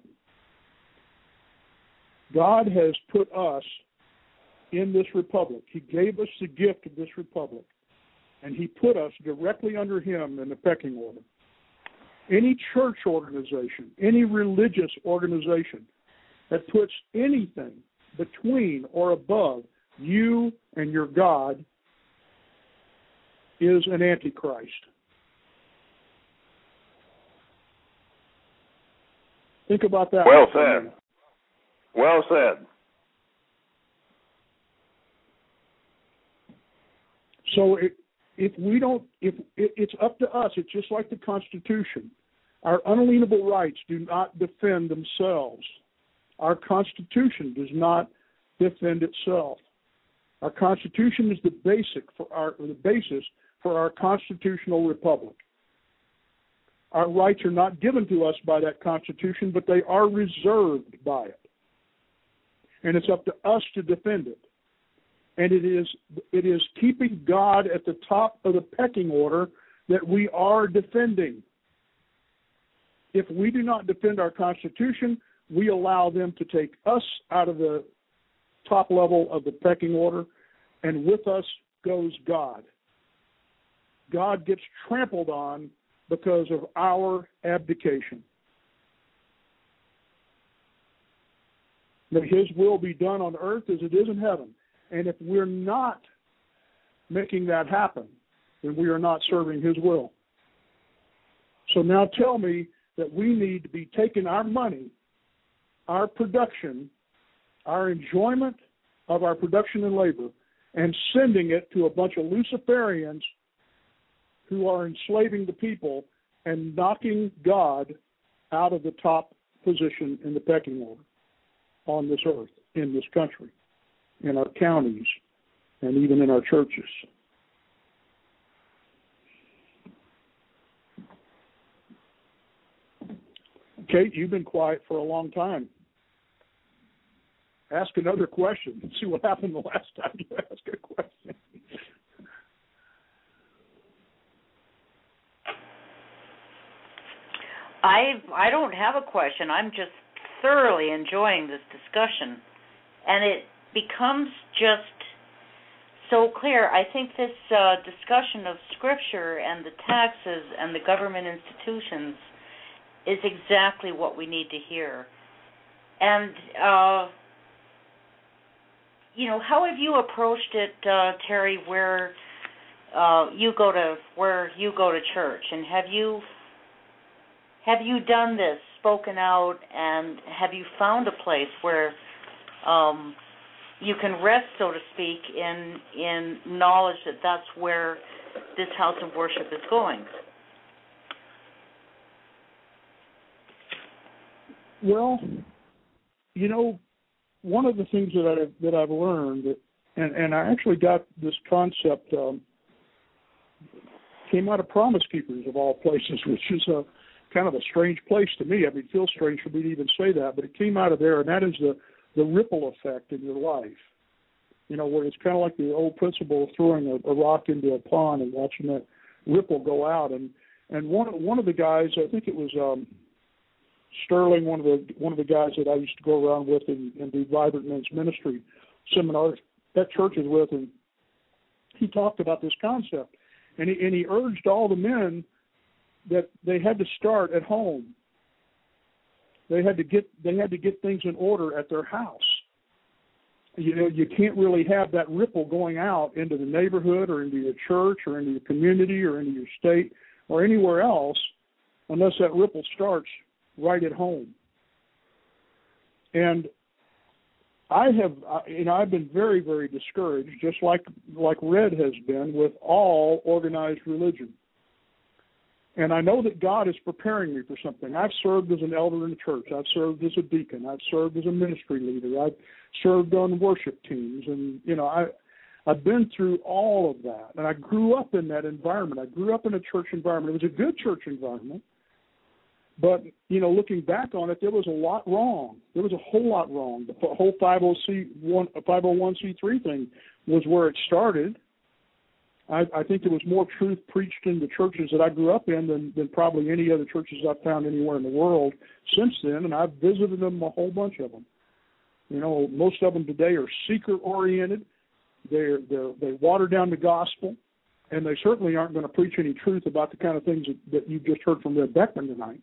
God has put us in this republic. He gave us the gift of this republic, and he put us directly under him in the pecking order. Any church organization, any religious organization that puts anything between or above you and your God is an antichrist. Think about that. Well said. Well said. So it, if we don't, if it, it's up to us. It's just like the Constitution. Our unalienable rights do not defend themselves. Our Constitution does not defend itself. Our Constitution is the basic for our the basis for our constitutional republic. Our rights are not given to us by that Constitution, but they are reserved by it. And it's up to us to defend it. And it is it is keeping God at the top of the pecking order that we are defending. If we do not defend our Constitution, we allow them to take us out of the top level of the pecking order, and with us goes God. God gets trampled on because of our abdication. May his will be done on earth as it is in heaven. And if we're not making that happen, then we are not serving his will. So now tell me that we need to be taking our money, our production, our enjoyment of our production and labor, and sending it to a bunch of Luciferians who are enslaving the people and knocking God out of the top position in the pecking order on this earth, in this country, in our counties, and even in our churches. Kate, you've been quiet for a long time. Ask another question and see what happened the last time you asked a question. I I don't have a question. I'm just thoroughly enjoying this discussion, and it becomes just so clear. I think this uh, discussion of Scripture and the taxes and the government institutions is exactly what we need to hear. And uh, you know, how have you approached it, uh, Terry? Where uh, you go to where you go to church, and have you have you done this, spoken out, and have you found a place where um, you can rest, so to speak, in in knowledge that that's where this house of worship is going? Well, you know, one of the things that I've, that I've learned, and, and I actually got this concept, um, came out of Promise Keepers of all places, which is a kind of a strange place to me. I mean, it feels strange for me to even say that, but it came out of there, and that is the, the ripple effect in your life. You know, where it's kind of like the old principle of throwing a, a rock into a pond and watching that ripple go out. And, and one, one of the guys, I think it was um, Sterling, one of the one of the guys that I used to go around with and, and do Vibrant Men's Ministry seminars at churches with, and he talked about this concept, and he, and he urged all the men that they had to start at home. They had to get they had to get things in order at their house. You know, you can't really have that ripple going out into the neighborhood or into your church or into your community or into your state or anywhere else unless that ripple starts right at home. And I have, you know, I've been very, very discouraged, just like like Red has been, with all organized religion. And I know that God is preparing me for something. I've served as an elder in the church. I've served as a deacon. I've served as a ministry leader. I've served on worship teams. And, you know, I, I've been through all of that. And I grew up in that environment. I grew up in a church environment. It was a good church environment. But, you know, looking back on it, there was a lot wrong. There was a whole lot wrong. The whole five oh one c three thing was where it started. I, I think there was more truth preached in the churches that I grew up in than, than probably any other churches I've found anywhere in the world since then, and I've visited them, a whole bunch of them. You know, most of them today are seeker-oriented. They're, they're, they water down the gospel, and they certainly aren't going to preach any truth about the kind of things that, that you just heard from Red Beckman tonight.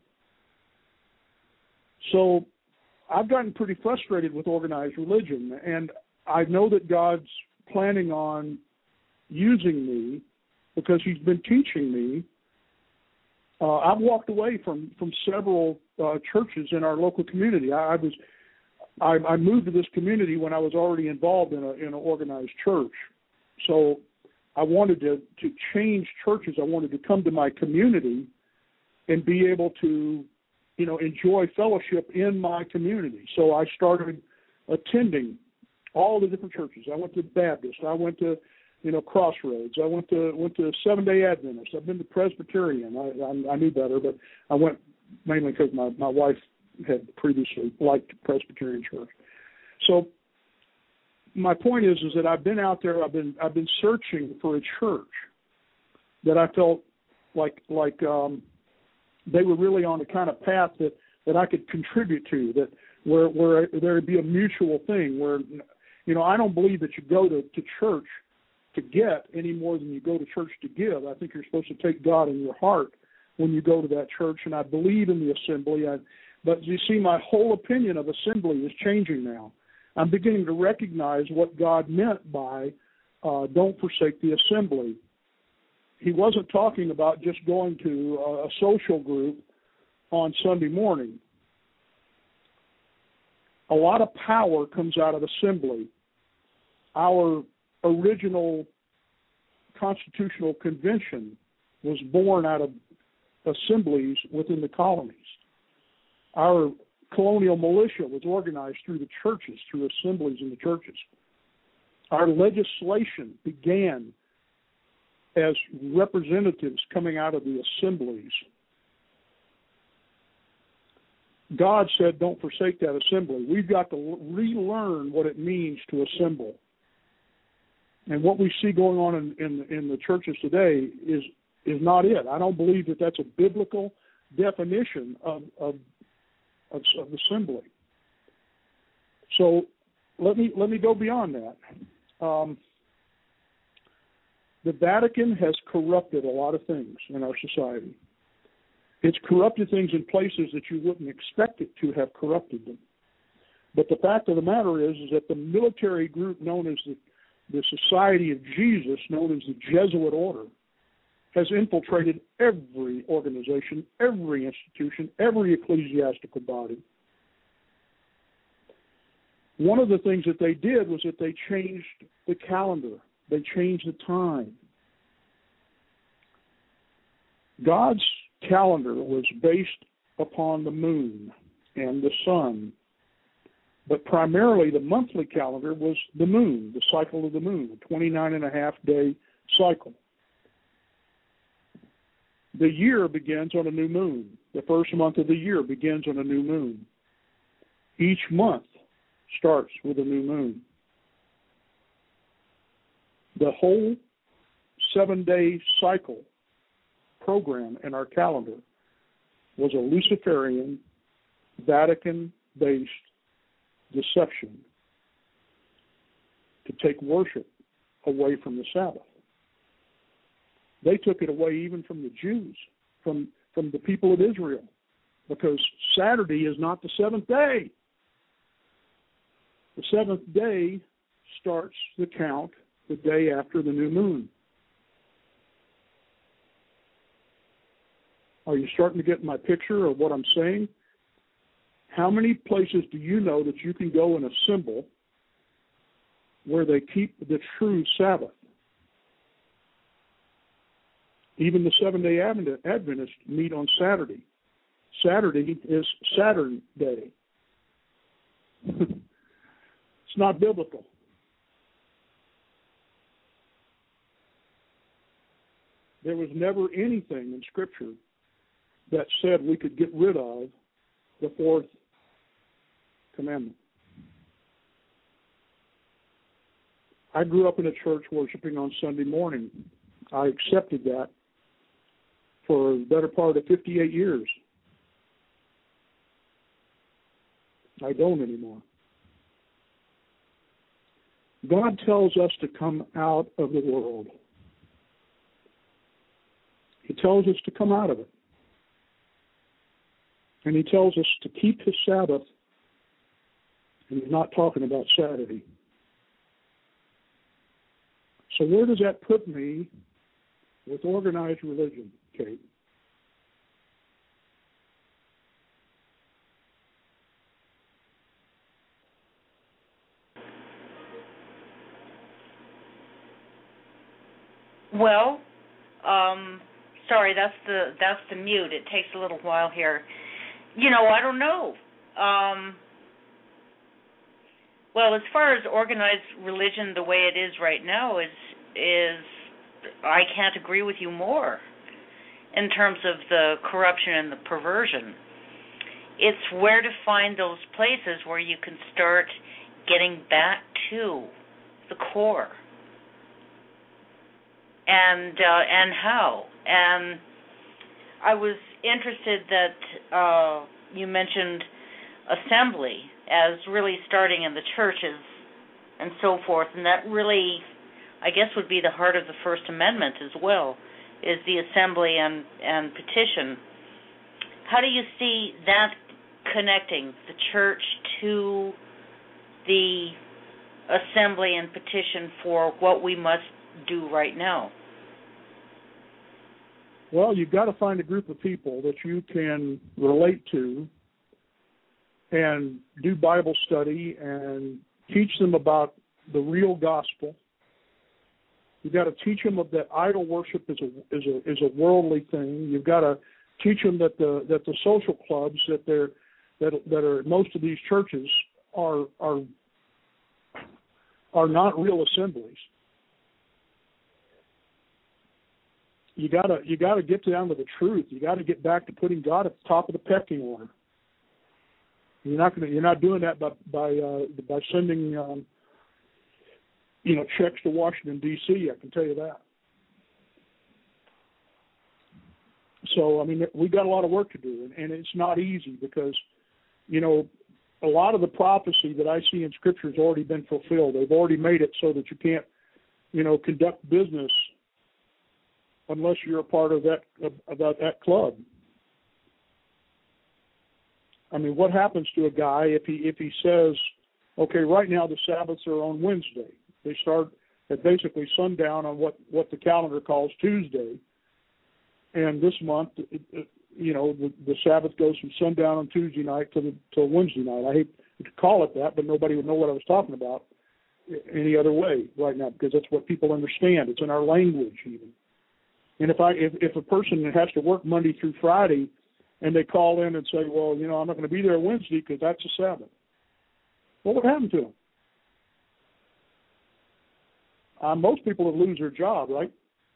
So I've gotten pretty frustrated with organized religion, and I know that God's planning on using me because he's been teaching me. Uh, I've walked away from, from several uh, churches in our local community. I, I was I, I moved to this community when I was already involved in, a, in an organized church. So I wanted to, to change churches. I wanted to come to my community and be able to, you know, enjoy fellowship in my community. So I started attending all the different churches. I went to Baptist. I went to, you know, Crossroads. I went to went to Seventh-day Adventist. I've been to Presbyterian. I, I, I knew better, but I went mainly because my, my wife had previously liked Presbyterian church. So my point is, is that I've been out there. I've been I've been searching for a church that I felt like like um, they were really on the kind of path that, that I could contribute to. That where where there would be a mutual thing. Where, you know, I don't believe that you go to, to church to get any more than you go to church to give. I think you're supposed to take God in your heart when you go to that church, and I believe in the assembly. I, but you see, my whole opinion of assembly is changing now. I'm beginning to recognize what God meant by uh, don't forsake the assembly. He wasn't talking about just going to a, a social group on Sunday morning. A lot of power comes out of assembly. Our original constitutional convention was born out of assemblies within the colonies. Our colonial militia was organized through the churches, through assemblies in the churches. Our legislation began as representatives coming out of the assemblies. God said, don't forsake that assembly. We've got to relearn what it means to assemble. And what we see going on in, in, in the churches today is is not it. I don't believe that that's a biblical definition of of, of, of assembly. So let me let me go beyond that. Um, the Vatican has corrupted a lot of things in our society. It's corrupted things in places that you wouldn't expect it to have corrupted them. But the fact of the matter is, is that the military group known as the The Society of Jesus, known as the Jesuit Order, has infiltrated every organization, every institution, every ecclesiastical body. One of the things that they did was that they changed the calendar. They changed the time. God's calendar was based upon the moon and the sun. But primarily the monthly calendar was the moon, the cycle of the moon, a twenty-nine and a half day cycle. The year begins on a new moon. The first month of the year begins on a new moon. Each month starts with a new moon. The whole seven-day cycle program in our calendar was a Luciferian, Vatican-based deception to take worship away from the Sabbath. They took it away even from the Jews, from, from the people of Israel, because Saturday is not the seventh day. The seventh day starts the count the day after the new moon. Are you starting to get my picture of what I'm saying? How many places do you know that you can go and assemble where they keep the true Sabbath? Even the Seventh-day Adventists meet on Saturday. Saturday is Saturn Day. It's not biblical. There was never anything in Scripture that said we could get rid of the fourth commandment. I grew up in a church worshiping on Sunday morning. I accepted that for the better part of fifty-eight years. I don't anymore. God tells us to come out of the world. He tells us to come out of it. And he tells us to keep his Sabbath. And he's not talking about Saturday. So where does that put me with organized religion, Kate? Well, um, sorry, that's the that's the mute. It takes a little while here. You know, I don't know. Um, well, as far as organized religion, the way it is right now is is I can't agree with you more in terms of the corruption and the perversion. It's where to find those places where you can start getting back to the core. And uh, and how. And I was interested that uh, you mentioned assembly as really starting in the churches and so forth, and that really, I guess, would be the heart of the First Amendment as well, is the assembly and, and petition. How do you see that connecting the church to the assembly and petition for what we must do right now? Well, you've got to find a group of people that you can relate to and do Bible study and teach them about the real gospel. You've got to teach them that idol worship is a is a is a worldly thing. You've got to teach them that the that the social clubs that they're that that are most of these churches are are are not real assemblies. You gotta you gotta get down to the truth. You got to get back to putting God at the top of the pecking order. You're not gonna you're not doing that by by uh, by sending um, you know checks to Washington D C I can tell you that. So I mean we got a lot of work to do, and, and it's not easy because you know a lot of the prophecy that I see in Scripture has already been fulfilled. They've already made it so that you can't you know conduct business unless you're a part of that of, of that, that club. I mean, what happens to a guy if he if he says, okay, right now the Sabbaths are on Wednesday. They start at basically sundown on what, what the calendar calls Tuesday. And this month, it, it, you know, the, the Sabbath goes from sundown on Tuesday night to the to Wednesday night. I hate to call it that, but nobody would know what I was talking about any other way right now because that's what people understand. It's in our language even. And if I if, if a person has to work Monday through Friday and they call in and say, well, you know, I'm not going to be there Wednesday because that's a Sabbath, what would happen to them? Uh, most people would lose their job, right?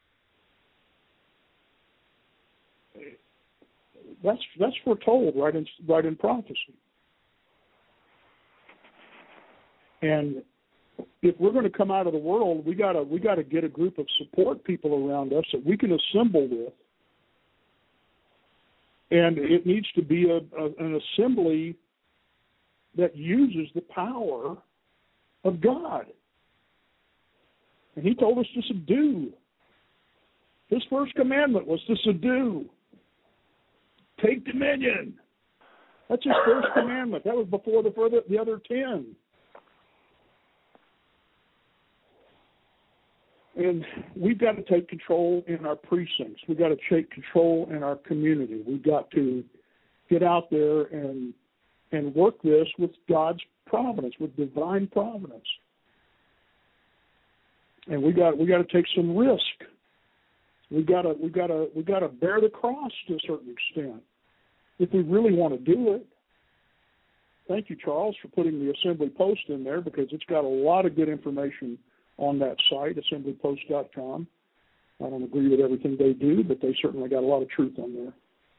That's that's foretold right in right in prophecy. And if we're going to come out of the world, we gotta we gotta get a group of support people around us that we can assemble with, and it needs to be a, a, an assembly that uses the power of God. And He told us to subdue. His first commandment was to subdue, take dominion. That's his first commandment. That was before the further the other ten. And we've got to take control in our precincts. We've got to take control in our community. We've got to get out there and and work this with God's providence, with divine providence. And we got we got to take some risk. We got to we got to we got to bear the cross to a certain extent if we really want to do it. Thank you, Charles, for putting the Assembly Post in there, because it's got a lot of good information on that site, assembly post dot com. I don't agree with everything they do, but they certainly got a lot of truth on there.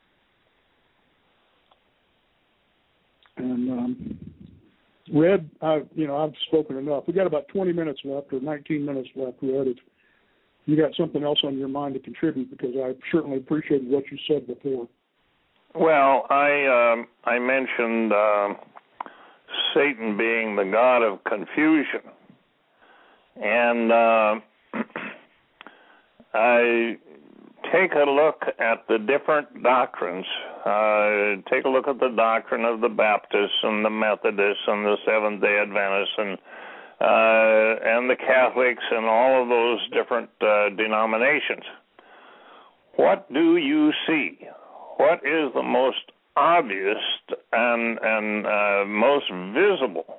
And um, Red, I, you know, I've spoken enough. We got about twenty minutes left, or nineteen minutes left, Red. If you got something else on your mind to contribute, because I certainly appreciated what you said before. Well, I um, I mentioned uh, Satan being the god of confusion. And uh, I take a look at the different doctrines. Uh, take a look at the doctrine of the Baptists and the Methodists and the Seventh-day Adventists and uh, and the Catholics and all of those different uh, denominations. What do you see? What is the most obvious and and uh, most visible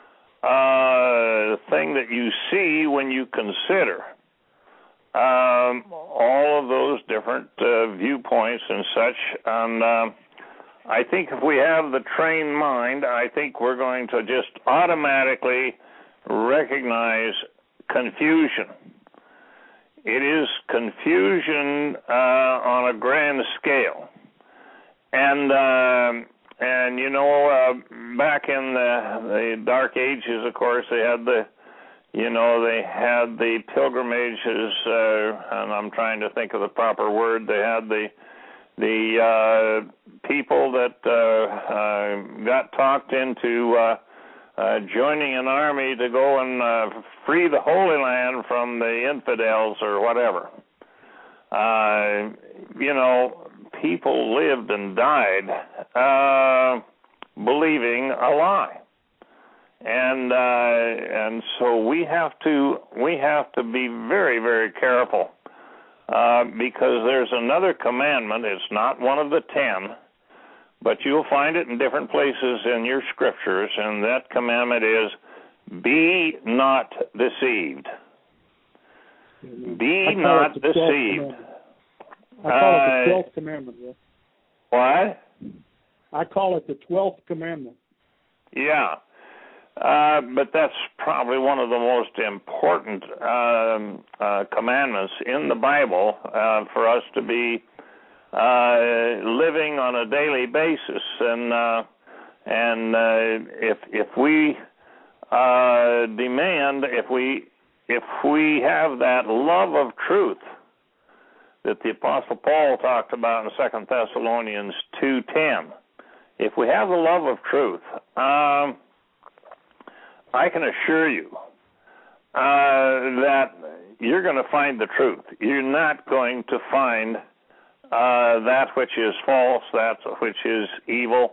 Uh, thing that you see when you consider um, all of those different uh, viewpoints and such? And uh, I think if we have the trained mind, I think we're going to just automatically recognize confusion. It is confusion uh, on a grand scale. And uh, And, you know, uh, back in the, the Dark Ages, of course, they had the, you know, they had the pilgrimages, uh, and I'm trying to think of the proper word. They had the the uh, people that uh, uh, got talked into uh, uh, joining an army to go and uh, free the Holy Land from the infidels or whatever. Uh, you know, people lived and died uh, believing a lie, and uh, and so we have to we have to be very, very careful uh, because there's another commandment. It's not one of the ten, but you'll find it in different places in your scriptures, and that commandment is, "Be not deceived." Be not deceived. I call it the twelfth commandment. Yeah. What? I call it the twelfth commandment. Yeah, uh, but that's probably one of the most important um, uh, commandments in the Bible uh, for us to be uh, living on a daily basis. And uh, and uh, if if we uh, demand, if we if we have that love of truth that the Apostle Paul talked about in Second Thessalonians two ten, if we have the love of truth, um, I can assure you uh, that you're going to find the truth. You're not going to find uh, that which is false, that which is evil,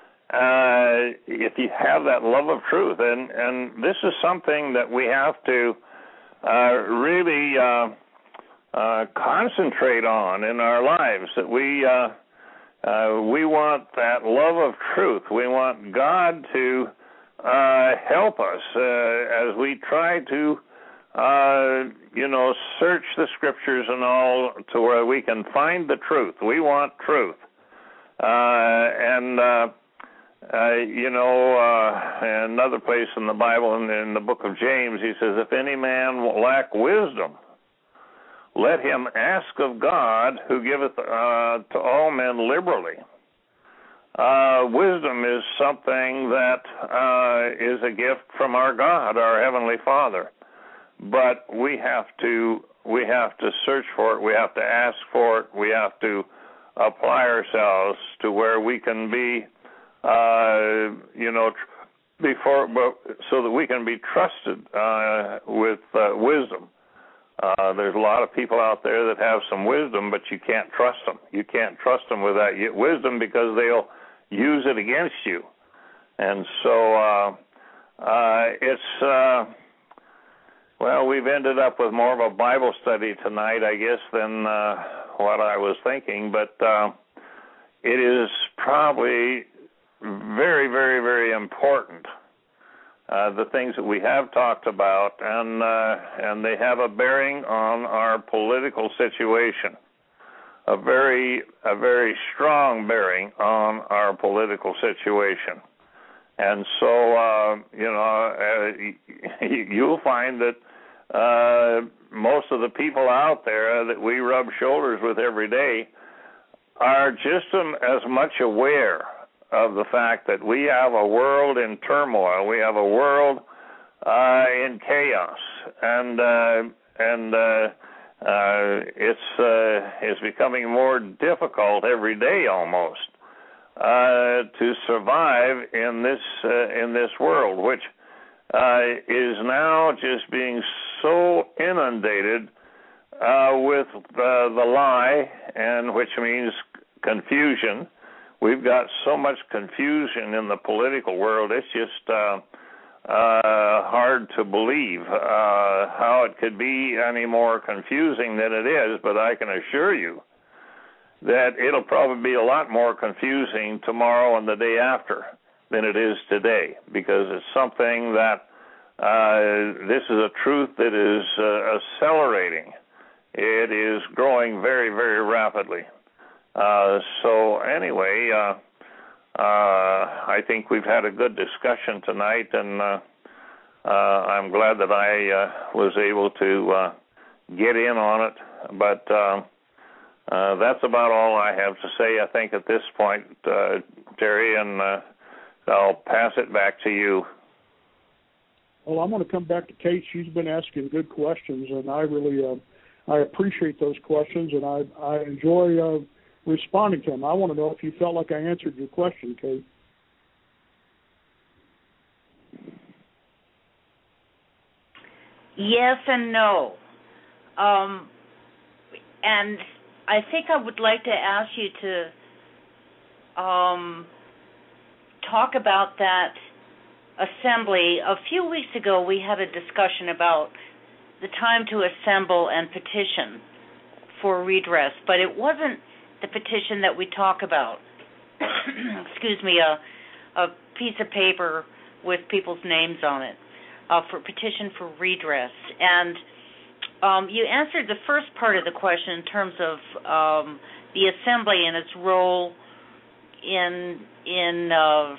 uh, if you have that love of truth. And, and this is something that we have to uh, really uh, uh, concentrate on in our lives, that we uh, uh, we want that love of truth. We want God to uh, help us uh, as we try to Uh, you know, search the scriptures and all to where we can find the truth. We want truth. Uh, and, uh, uh, you know, uh, another place in the Bible, in, in the book of James, he says, if any man lack wisdom, let him ask of God, who giveth uh, to all men liberally. Uh, wisdom is something that uh, is a gift from our God, our Heavenly Father. But we have to we have to search for it. We have to ask for it. We have to apply ourselves to where we can be, uh, you know, before so that we can be trusted uh, with uh, wisdom. Uh, there's a lot of people out there that have some wisdom, but you can't trust them. You can't trust them with that wisdom because they'll use it against you. And so uh, uh, it's, uh, well, we've ended up with more of a Bible study tonight, I guess, than uh, what I was thinking. But uh, it is probably very, very, very important, uh, the things that we have talked about, and uh, and they have a bearing on our political situation, a very a very strong bearing on our political situation. And so, uh, you know, uh, you'll find that uh, most of the people out there that we rub shoulders with every day are just um, as much aware of the fact that we have a world in turmoil, we have a world uh, in chaos, and uh, and uh, uh, it's uh, it's becoming more difficult every day almost uh, to survive in this uh, in this world, which uh, is now just being so inundated uh, with uh, the lie, and which means confusion. We've got so much confusion in the political world, it's just uh, uh, hard to believe uh, how it could be any more confusing than it is, but I can assure you that it'll probably be a lot more confusing tomorrow and the day after than it is today, because it's something that uh, this is a truth that is uh, accelerating. It is growing very, very rapidly. Uh, so anyway, uh, uh, I think we've had a good discussion tonight, and uh, uh, I'm glad that I uh, was able to uh, get in on it. But uh, uh, that's about all I have to say, I think, at this point, uh, Terry, and uh, I'll pass it back to you. Well, I'm going to come back to Kate. She's been asking good questions, and I really uh, I appreciate those questions, and I, I enjoy uh, responding to them. I want to know if you felt like I answered your question, Kate. Yes and no. Um, and I think I would like to ask you to um, talk about that assembly. A few weeks ago, we had a discussion about the time to assemble and petition for redress, but it wasn't the petition that we talk about. Excuse me, a, a piece of paper with people's names on it uh, for petition for redress. And um, you answered the first part of the question in terms of um, the assembly and its role in in uh,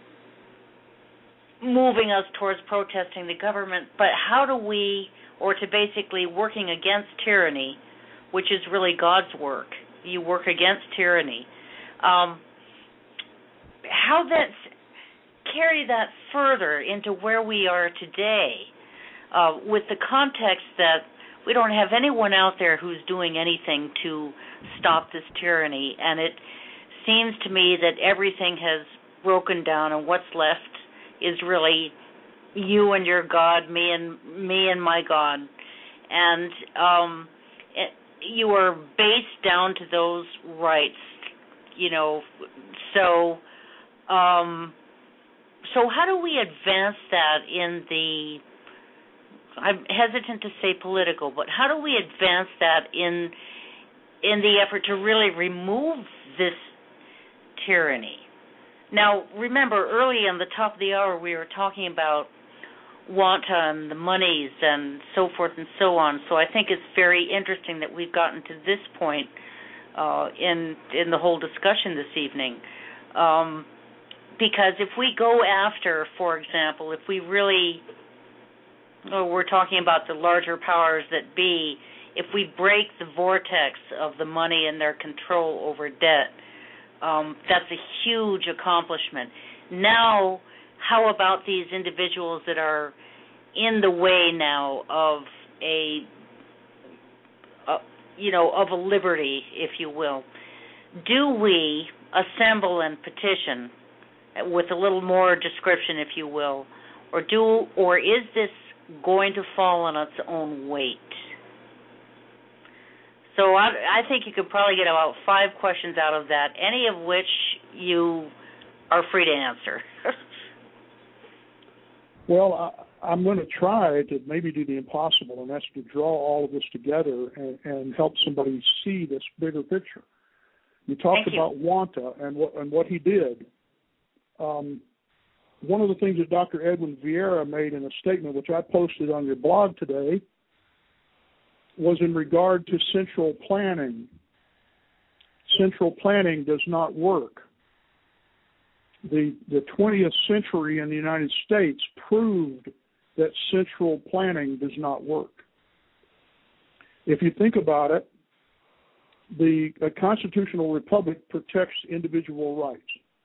moving us towards protesting the government. But how do we, or to basically working against tyranny, which is really God's work. You work against tyranny. Um, how that's carry that further into where we are today, uh, with the context that we don't have anyone out there who's doing anything to stop this tyranny, and it seems to me that everything has broken down, and what's left is really you and your God, me and me and my God, and um, it, you are based down to those rights, you know. So, um, so how do we advance that in the? I'm hesitant to say political, but how do we advance that in in the effort to really remove this tyranny? Now, remember, early on the top of the hour, we were talking about Wanta and the monies and so forth and so on. So I think it's very interesting that we've gotten to this point uh, in in the whole discussion this evening. Um, because if we go after, for example, if we really, oh, we're talking about the larger powers that be, if we break the vortex of the money and their control over debt, um, that's a huge accomplishment. Now, how about these individuals that are in the way now of a, uh, you know, of a liberty, if you will? Do we assemble and petition with a little more description, if you will, or do, or is this going to fall on its own weight? So I, I think you could probably get about five questions out of that, any of which you are free to answer. Well, I, I'm going to try to maybe do the impossible, and that's to draw all of this together and, and help somebody see this bigger picture. You talked Thank you. about Wanta and what and what he did. Um, one of the things that Doctor Edwin Vieira made in a statement, which I posted on your blog today, was in regard to central planning. Central planning does not work. The, the twentieth century in the United States proved that central planning does not work. If you think about it, the a constitutional republic protects individual rights.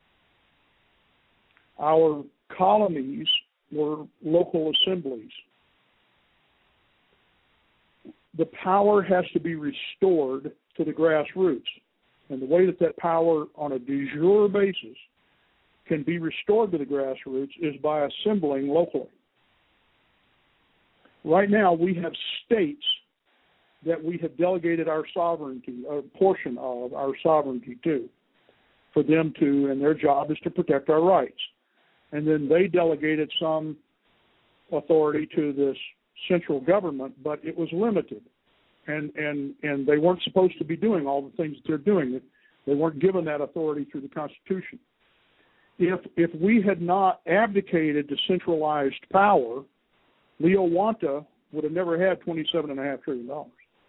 Our colonies were local assemblies. The power has to be restored to the grassroots. And the way that that power on a de jure basis can be restored to the grassroots is by assembling locally. Right now, we have states that we have delegated our sovereignty, a portion of our sovereignty to, for them to, and their job is to protect our rights. And then they delegated some authority to this central government, but it was limited. And, and, and they weren't supposed to be doing all the things that they're doing. They weren't given that authority through the Constitution. If, if we had not abdicated to centralized power, Leo Wanta would have never had twenty-seven point five trillion dollars.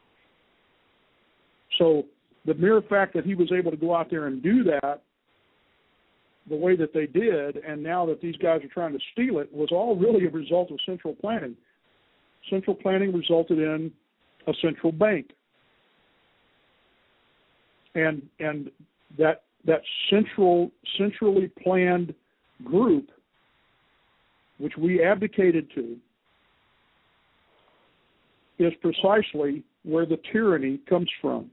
So the mere fact that he was able to go out there and do that the way that they did, and now that these guys are trying to steal it, was all really a result of central planning. Central planning resulted in a central bank. And and that that central centrally planned group, which we abdicated to, is precisely where the tyranny comes from.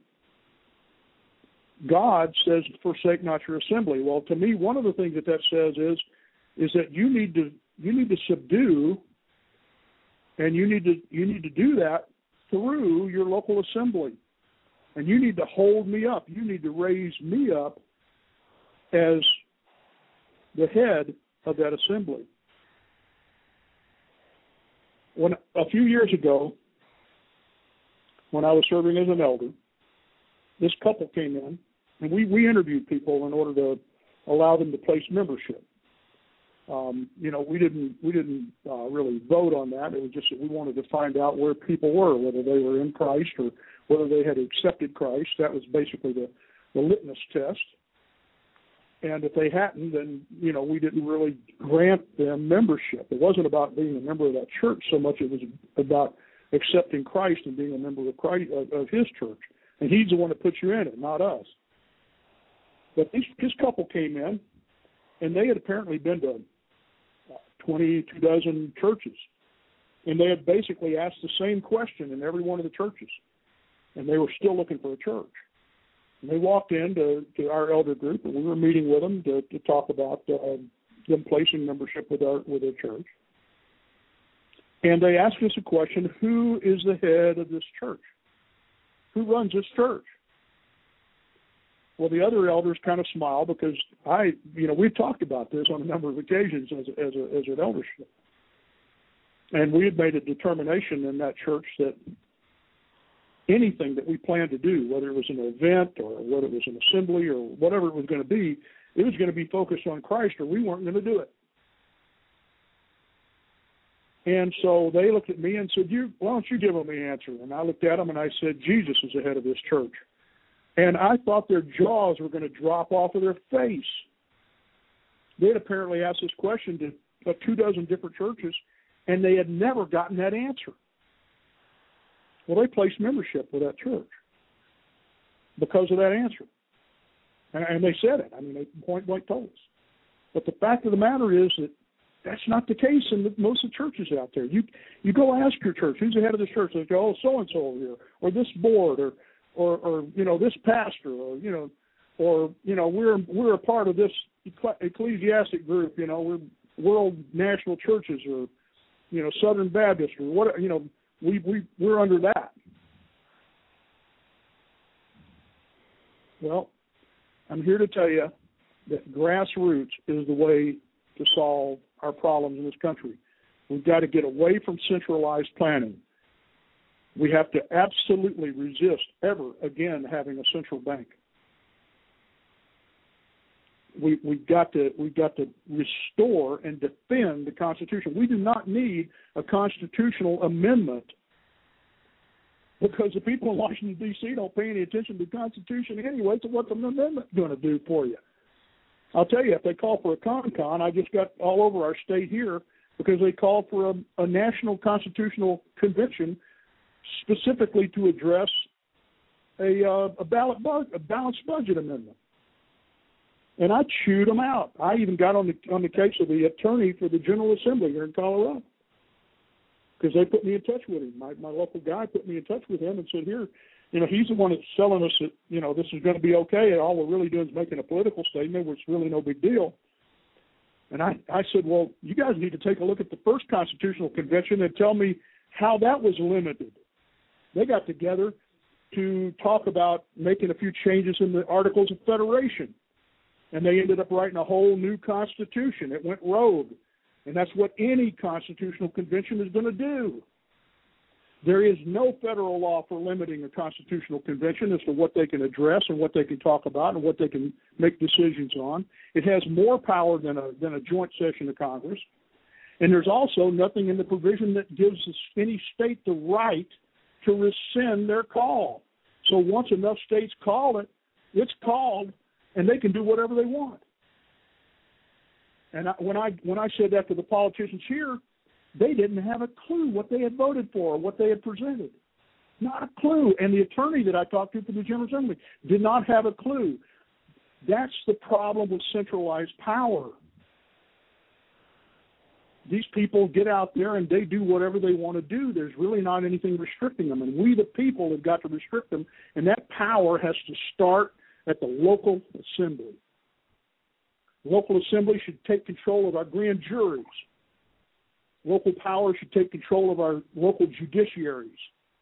God says, forsake not your assembly. Well, to me, one of the things that that says is, is that you need to you need to subdue, and you need to you need to do that through your local assembly. And you need to hold me up. You need to raise me up as the head of that assembly. When a few years ago, when I was serving as an elder, this couple came in, and we, we interviewed people in order to allow them to place membership. Um, you know, we didn't we didn't uh, really vote on that. It was just that we wanted to find out where people were, whether they were in Christ or whether they had accepted Christ. That was basically the, the litmus test. And if they hadn't, then, you know, we didn't really grant them membership. It wasn't about being a member of that church so much. It was about accepting Christ and being a member of Christ, of, of his church. And he's the one that puts you in it, not us. But these, this couple came in, and they had apparently been to twenty, two dozen churches. And they had basically asked the same question in every one of the churches. And they were still looking for a church. And they walked in to, to our elder group, and we were meeting with them to, to talk about uh, them placing membership with our with their church. And they asked us a question: who is the head of this church? Who runs this church? Well, the other elders kind of smiled because I, you know, we've talked about this on a number of occasions as as, a, as an eldership, and we had made a determination in that church that anything that we planned to do, whether it was an event or whether it was an assembly or whatever it was going to be, it was going to be focused on Christ, or we weren't going to do it. And so they looked at me and said, "You, why don't you give them the answer?" And I looked at them and I said, "Jesus is the head of this church." And I thought their jaws were going to drop off of their face. They had apparently asked this question to uh, two dozen different churches, and they had never gotten that answer. Well, they placed membership with that church because of that answer. And, and they said it. I mean, they point blank told us. But the fact of the matter is that that's not the case in the, most of the churches out there. You you go ask your church, who's the head of this church? They go, oh, so-and-so over here, or this board, or, or, or, you know, this pastor, or, you know, or, you know, we're we're a part of this ecclesiastic group, you know, we're World National Churches, or, you know, Southern Baptist, or what, you know, we, we, we're under that. Well, I'm here to tell you that grassroots is the way to solve our problems in this country. We've got to get away from centralized planning. We have to absolutely resist ever again having a central bank. We, we've got to we've got to restore and defend the Constitution. We do not need a constitutional amendment because the people in Washington, D C don't pay any attention to the Constitution anyway. So what's an amendment going to do for you? I'll tell you, if they call for a con-con, I just got all over our state here because they called for a, a national constitutional convention specifically to address a, uh, a, ballot bu- a balanced budget amendment. And I chewed them out. I even got on the on the case of the attorney for the General Assembly here in Colorado because they put me in touch with him. My, my local guy put me in touch with him and said, here, you know, he's the one that's selling us that, you know, this is going to be okay, and all we're really doing is making a political statement, which is really no big deal. And I, I said, well, you guys need to take a look at the first Constitutional Convention and tell me how that was limited. They got together to talk about making a few changes in the Articles of Federation, and they ended up writing a whole new Constitution. It went rogue, and that's what any Constitutional Convention is going to do. There is no federal law for limiting a Constitutional Convention as to what they can address and what they can talk about and what they can make decisions on. It has more power than a than a joint session of Congress. And there's also nothing in the provision that gives any state the right to rescind their call. So once enough states call it, it's called, and they can do whatever they want. And I, when I when I said that to the politicians here, they didn't have a clue what they had voted for or what they had presented. Not a clue. And the attorney that I talked to for the General Assembly did not have a clue. That's the problem with centralized power. These people get out there and they do whatever they want to do. There's really not anything restricting them. And we, the people, have got to restrict them. And that power has to start at the local assembly. Local assembly should take control of our grand juries. Local power should take control of our local judiciaries.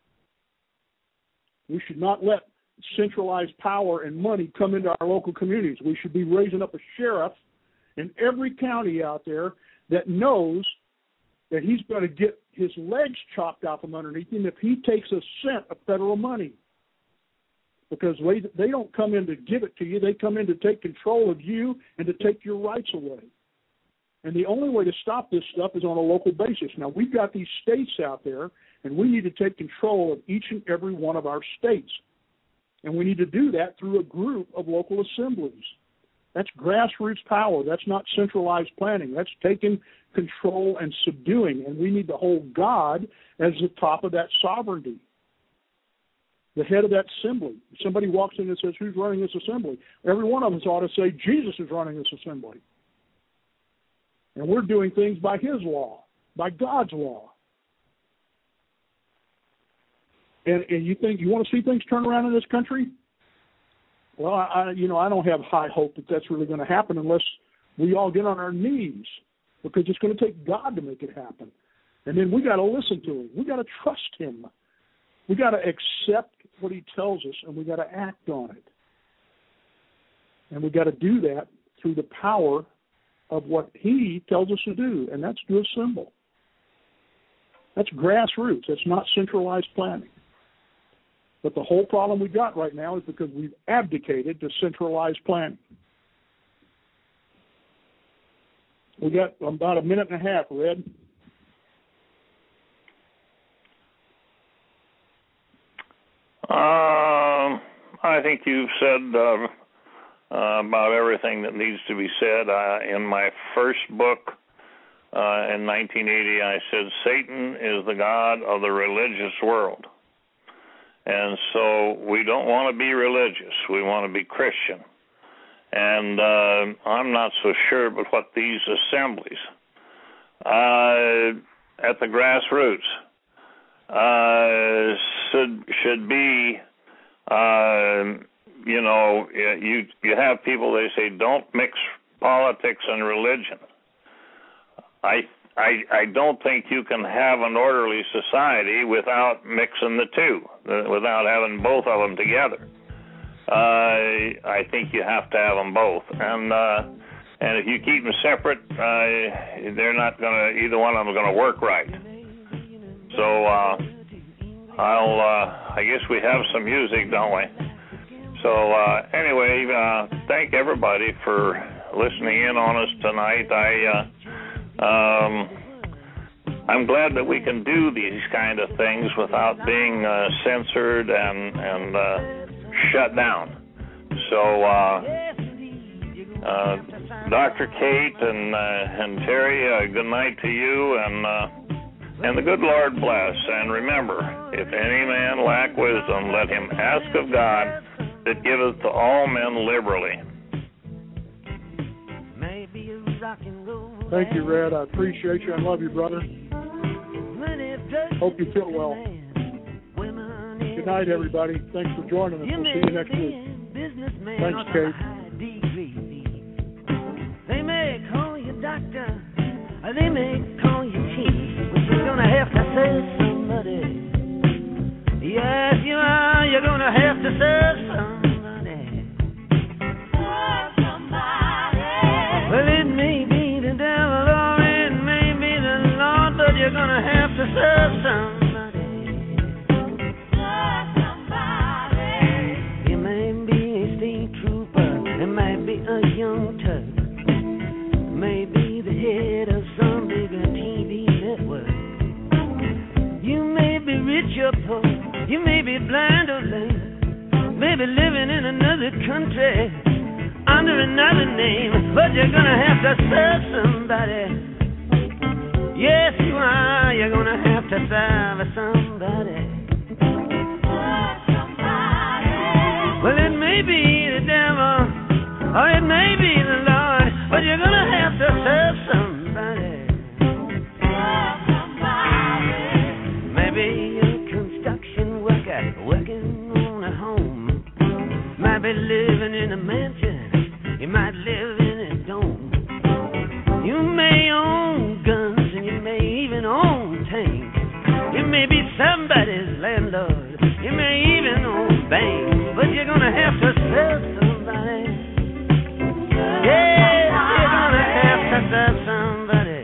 We should not let centralized power and money come into our local communities. We should be raising up a sheriff in every county out there that knows that he's going to get his legs chopped out from underneath him if he takes a cent of federal money. Because they, they don't come in to give it to you. They come in to take control of you and to take your rights away. And the only way to stop this stuff is on a local basis. Now, we've got these states out there, and we need to take control of each and every one of our states. And we need to do that through a group of local assemblies. That's grassroots power. That's not centralized planning. That's taking control and subduing. And we need to hold God as the top of that sovereignty, the head of that assembly. If somebody walks in and says, who's running this assembly? Every one of us ought to say, Jesus is running this assembly. And we're doing things by his law, by God's law. And, and you think you want to see things turn around in this country? Well, I, you know, I don't have high hope that that's really going to happen unless we all get on our knees, because it's going to take God to make it happen. And then we got to listen to him. We got to trust him. We got to accept what he tells us, and we got to act on it. And we got to do that through the power of what he tells us to do, and that's to assemble. That's grassroots. That's not centralized planning. But the whole problem we've got right now is because we've abdicated to centralized planning. We got about a minute and a half, Red. Um, I think you've said uh, uh, about everything that needs to be said. Uh, in my first book uh, in nineteen eighty, I said Satan is the god of the religious world. And so we don't want to be religious. We want to be Christian. And uh, I'm not so sure about what these assemblies uh, at the grassroots uh, should should be. Uh, you know, you you have people, they say, don't mix politics and religion. I. I, I don't think you can have an orderly society without mixing the two, uh, without having both of them together. uh, I think you have to have them both. And uh, and if you keep them separate, uh, they're not going to, either one of them is going to work right. So uh, I'll, uh, I guess we have some music, don't we? So uh, anyway, uh, thank everybody for listening in on us tonight. I, uh, um, I'm glad that we can do these kind of things without being uh, censored and and uh, shut down. So, uh, uh, Doctor Kate and uh, and Terry, uh, good night to you, and uh, and the good Lord bless. And remember, if any man lack wisdom, let him ask of God, that giveth to all men liberally. Thank you, Red. I appreciate you. I love you, brother. Hope you feel well. Good night, everybody. Thanks for joining us. We'll see you next week. Thanks, Kate. They may call you doctor, or they may call you chief, but you're gonna have to serve somebody. Yes, you are. You're gonna have to serve somebody. Serve somebody. Well, it may be the devil or it may be the Lord, but you're gonna have to serve somebody. Serve somebody. You may be a state trooper, it might be a young Turk, may be the head of some bigger T V network. You may be rich or poor, you may be blind or lame, maybe living in another country under another name, but you're gonna have to serve somebody. Yes, you are. You're gonna have to serve somebody. Serve somebody. Well, it may be the devil, or it may be the Lord, but you're gonna have to serve somebody. Serve somebody. Maybe a construction worker working on a home, might be living in a mansion, you might live in a dome. You may own guns and you may even own tanks. You may be somebody's landlord, you may even own banks, but you're gonna have to serve somebody. Yes, you're gonna have to serve somebody.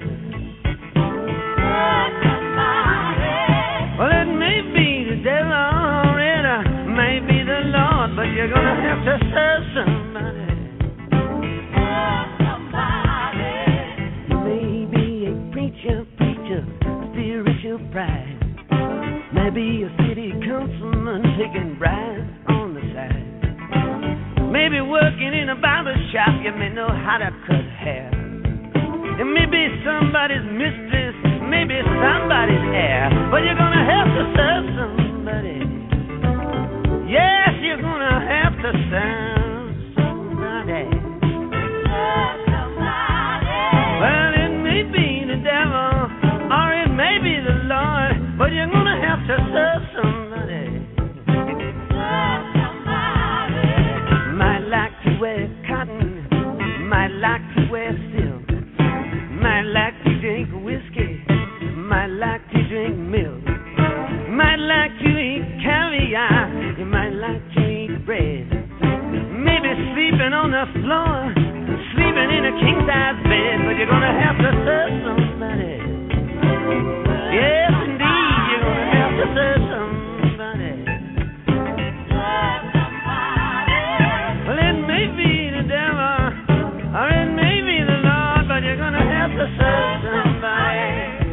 Serve somebody. Well, it may be the devil or it may be the Lord, but you're gonna have to serve somebody. Serve somebody. You may be a preacher, preacher, spiritual pride. Maybe a city councilman taking bribes on the side. Maybe working in a barber shop, you may know how to cut hair. It may be somebody's mistress, maybe somebody's heir, but you're gonna have to serve somebody. Yes, you're gonna have to serve somebody. Serve somebody. Well, it may be the devil, or it may be the Lord, but you're gonna have to serve somebody. Serve somebody. Might like to wear cotton, might like to wear silk, might like to drink whiskey, might like to drink milk, might like to eat caviar, you might like to eat bread, maybe sleeping on the floor, sleeping in a king-size bed, but you're gonna have to serve somebody. Yes, indeed, you're gonna have to serve somebody. Serve somebody. Well, it may be the devil, or it may be the Lord, but you're gonna have to serve somebody.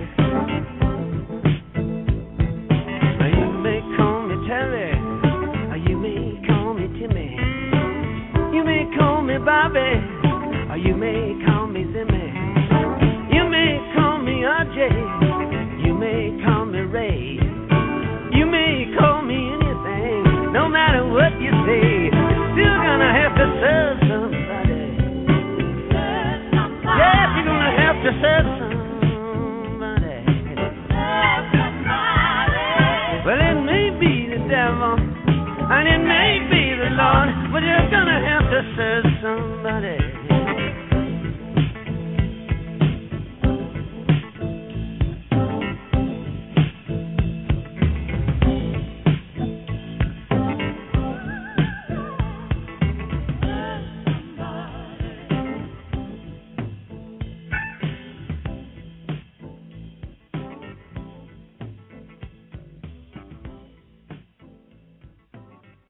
Now, you may call me Terry, or you may call me Timmy. You may call me Bobby, or you may call me Zimmy. You may call me R J, you may call me Ray. You may call me anything, no matter what you say, you're still gonna have to serve somebody. Serve somebody. Yes, you're gonna have to serve somebody. Serve somebody. Well, it may be the devil, and it may be the Lord, but you're gonna have to serve somebody.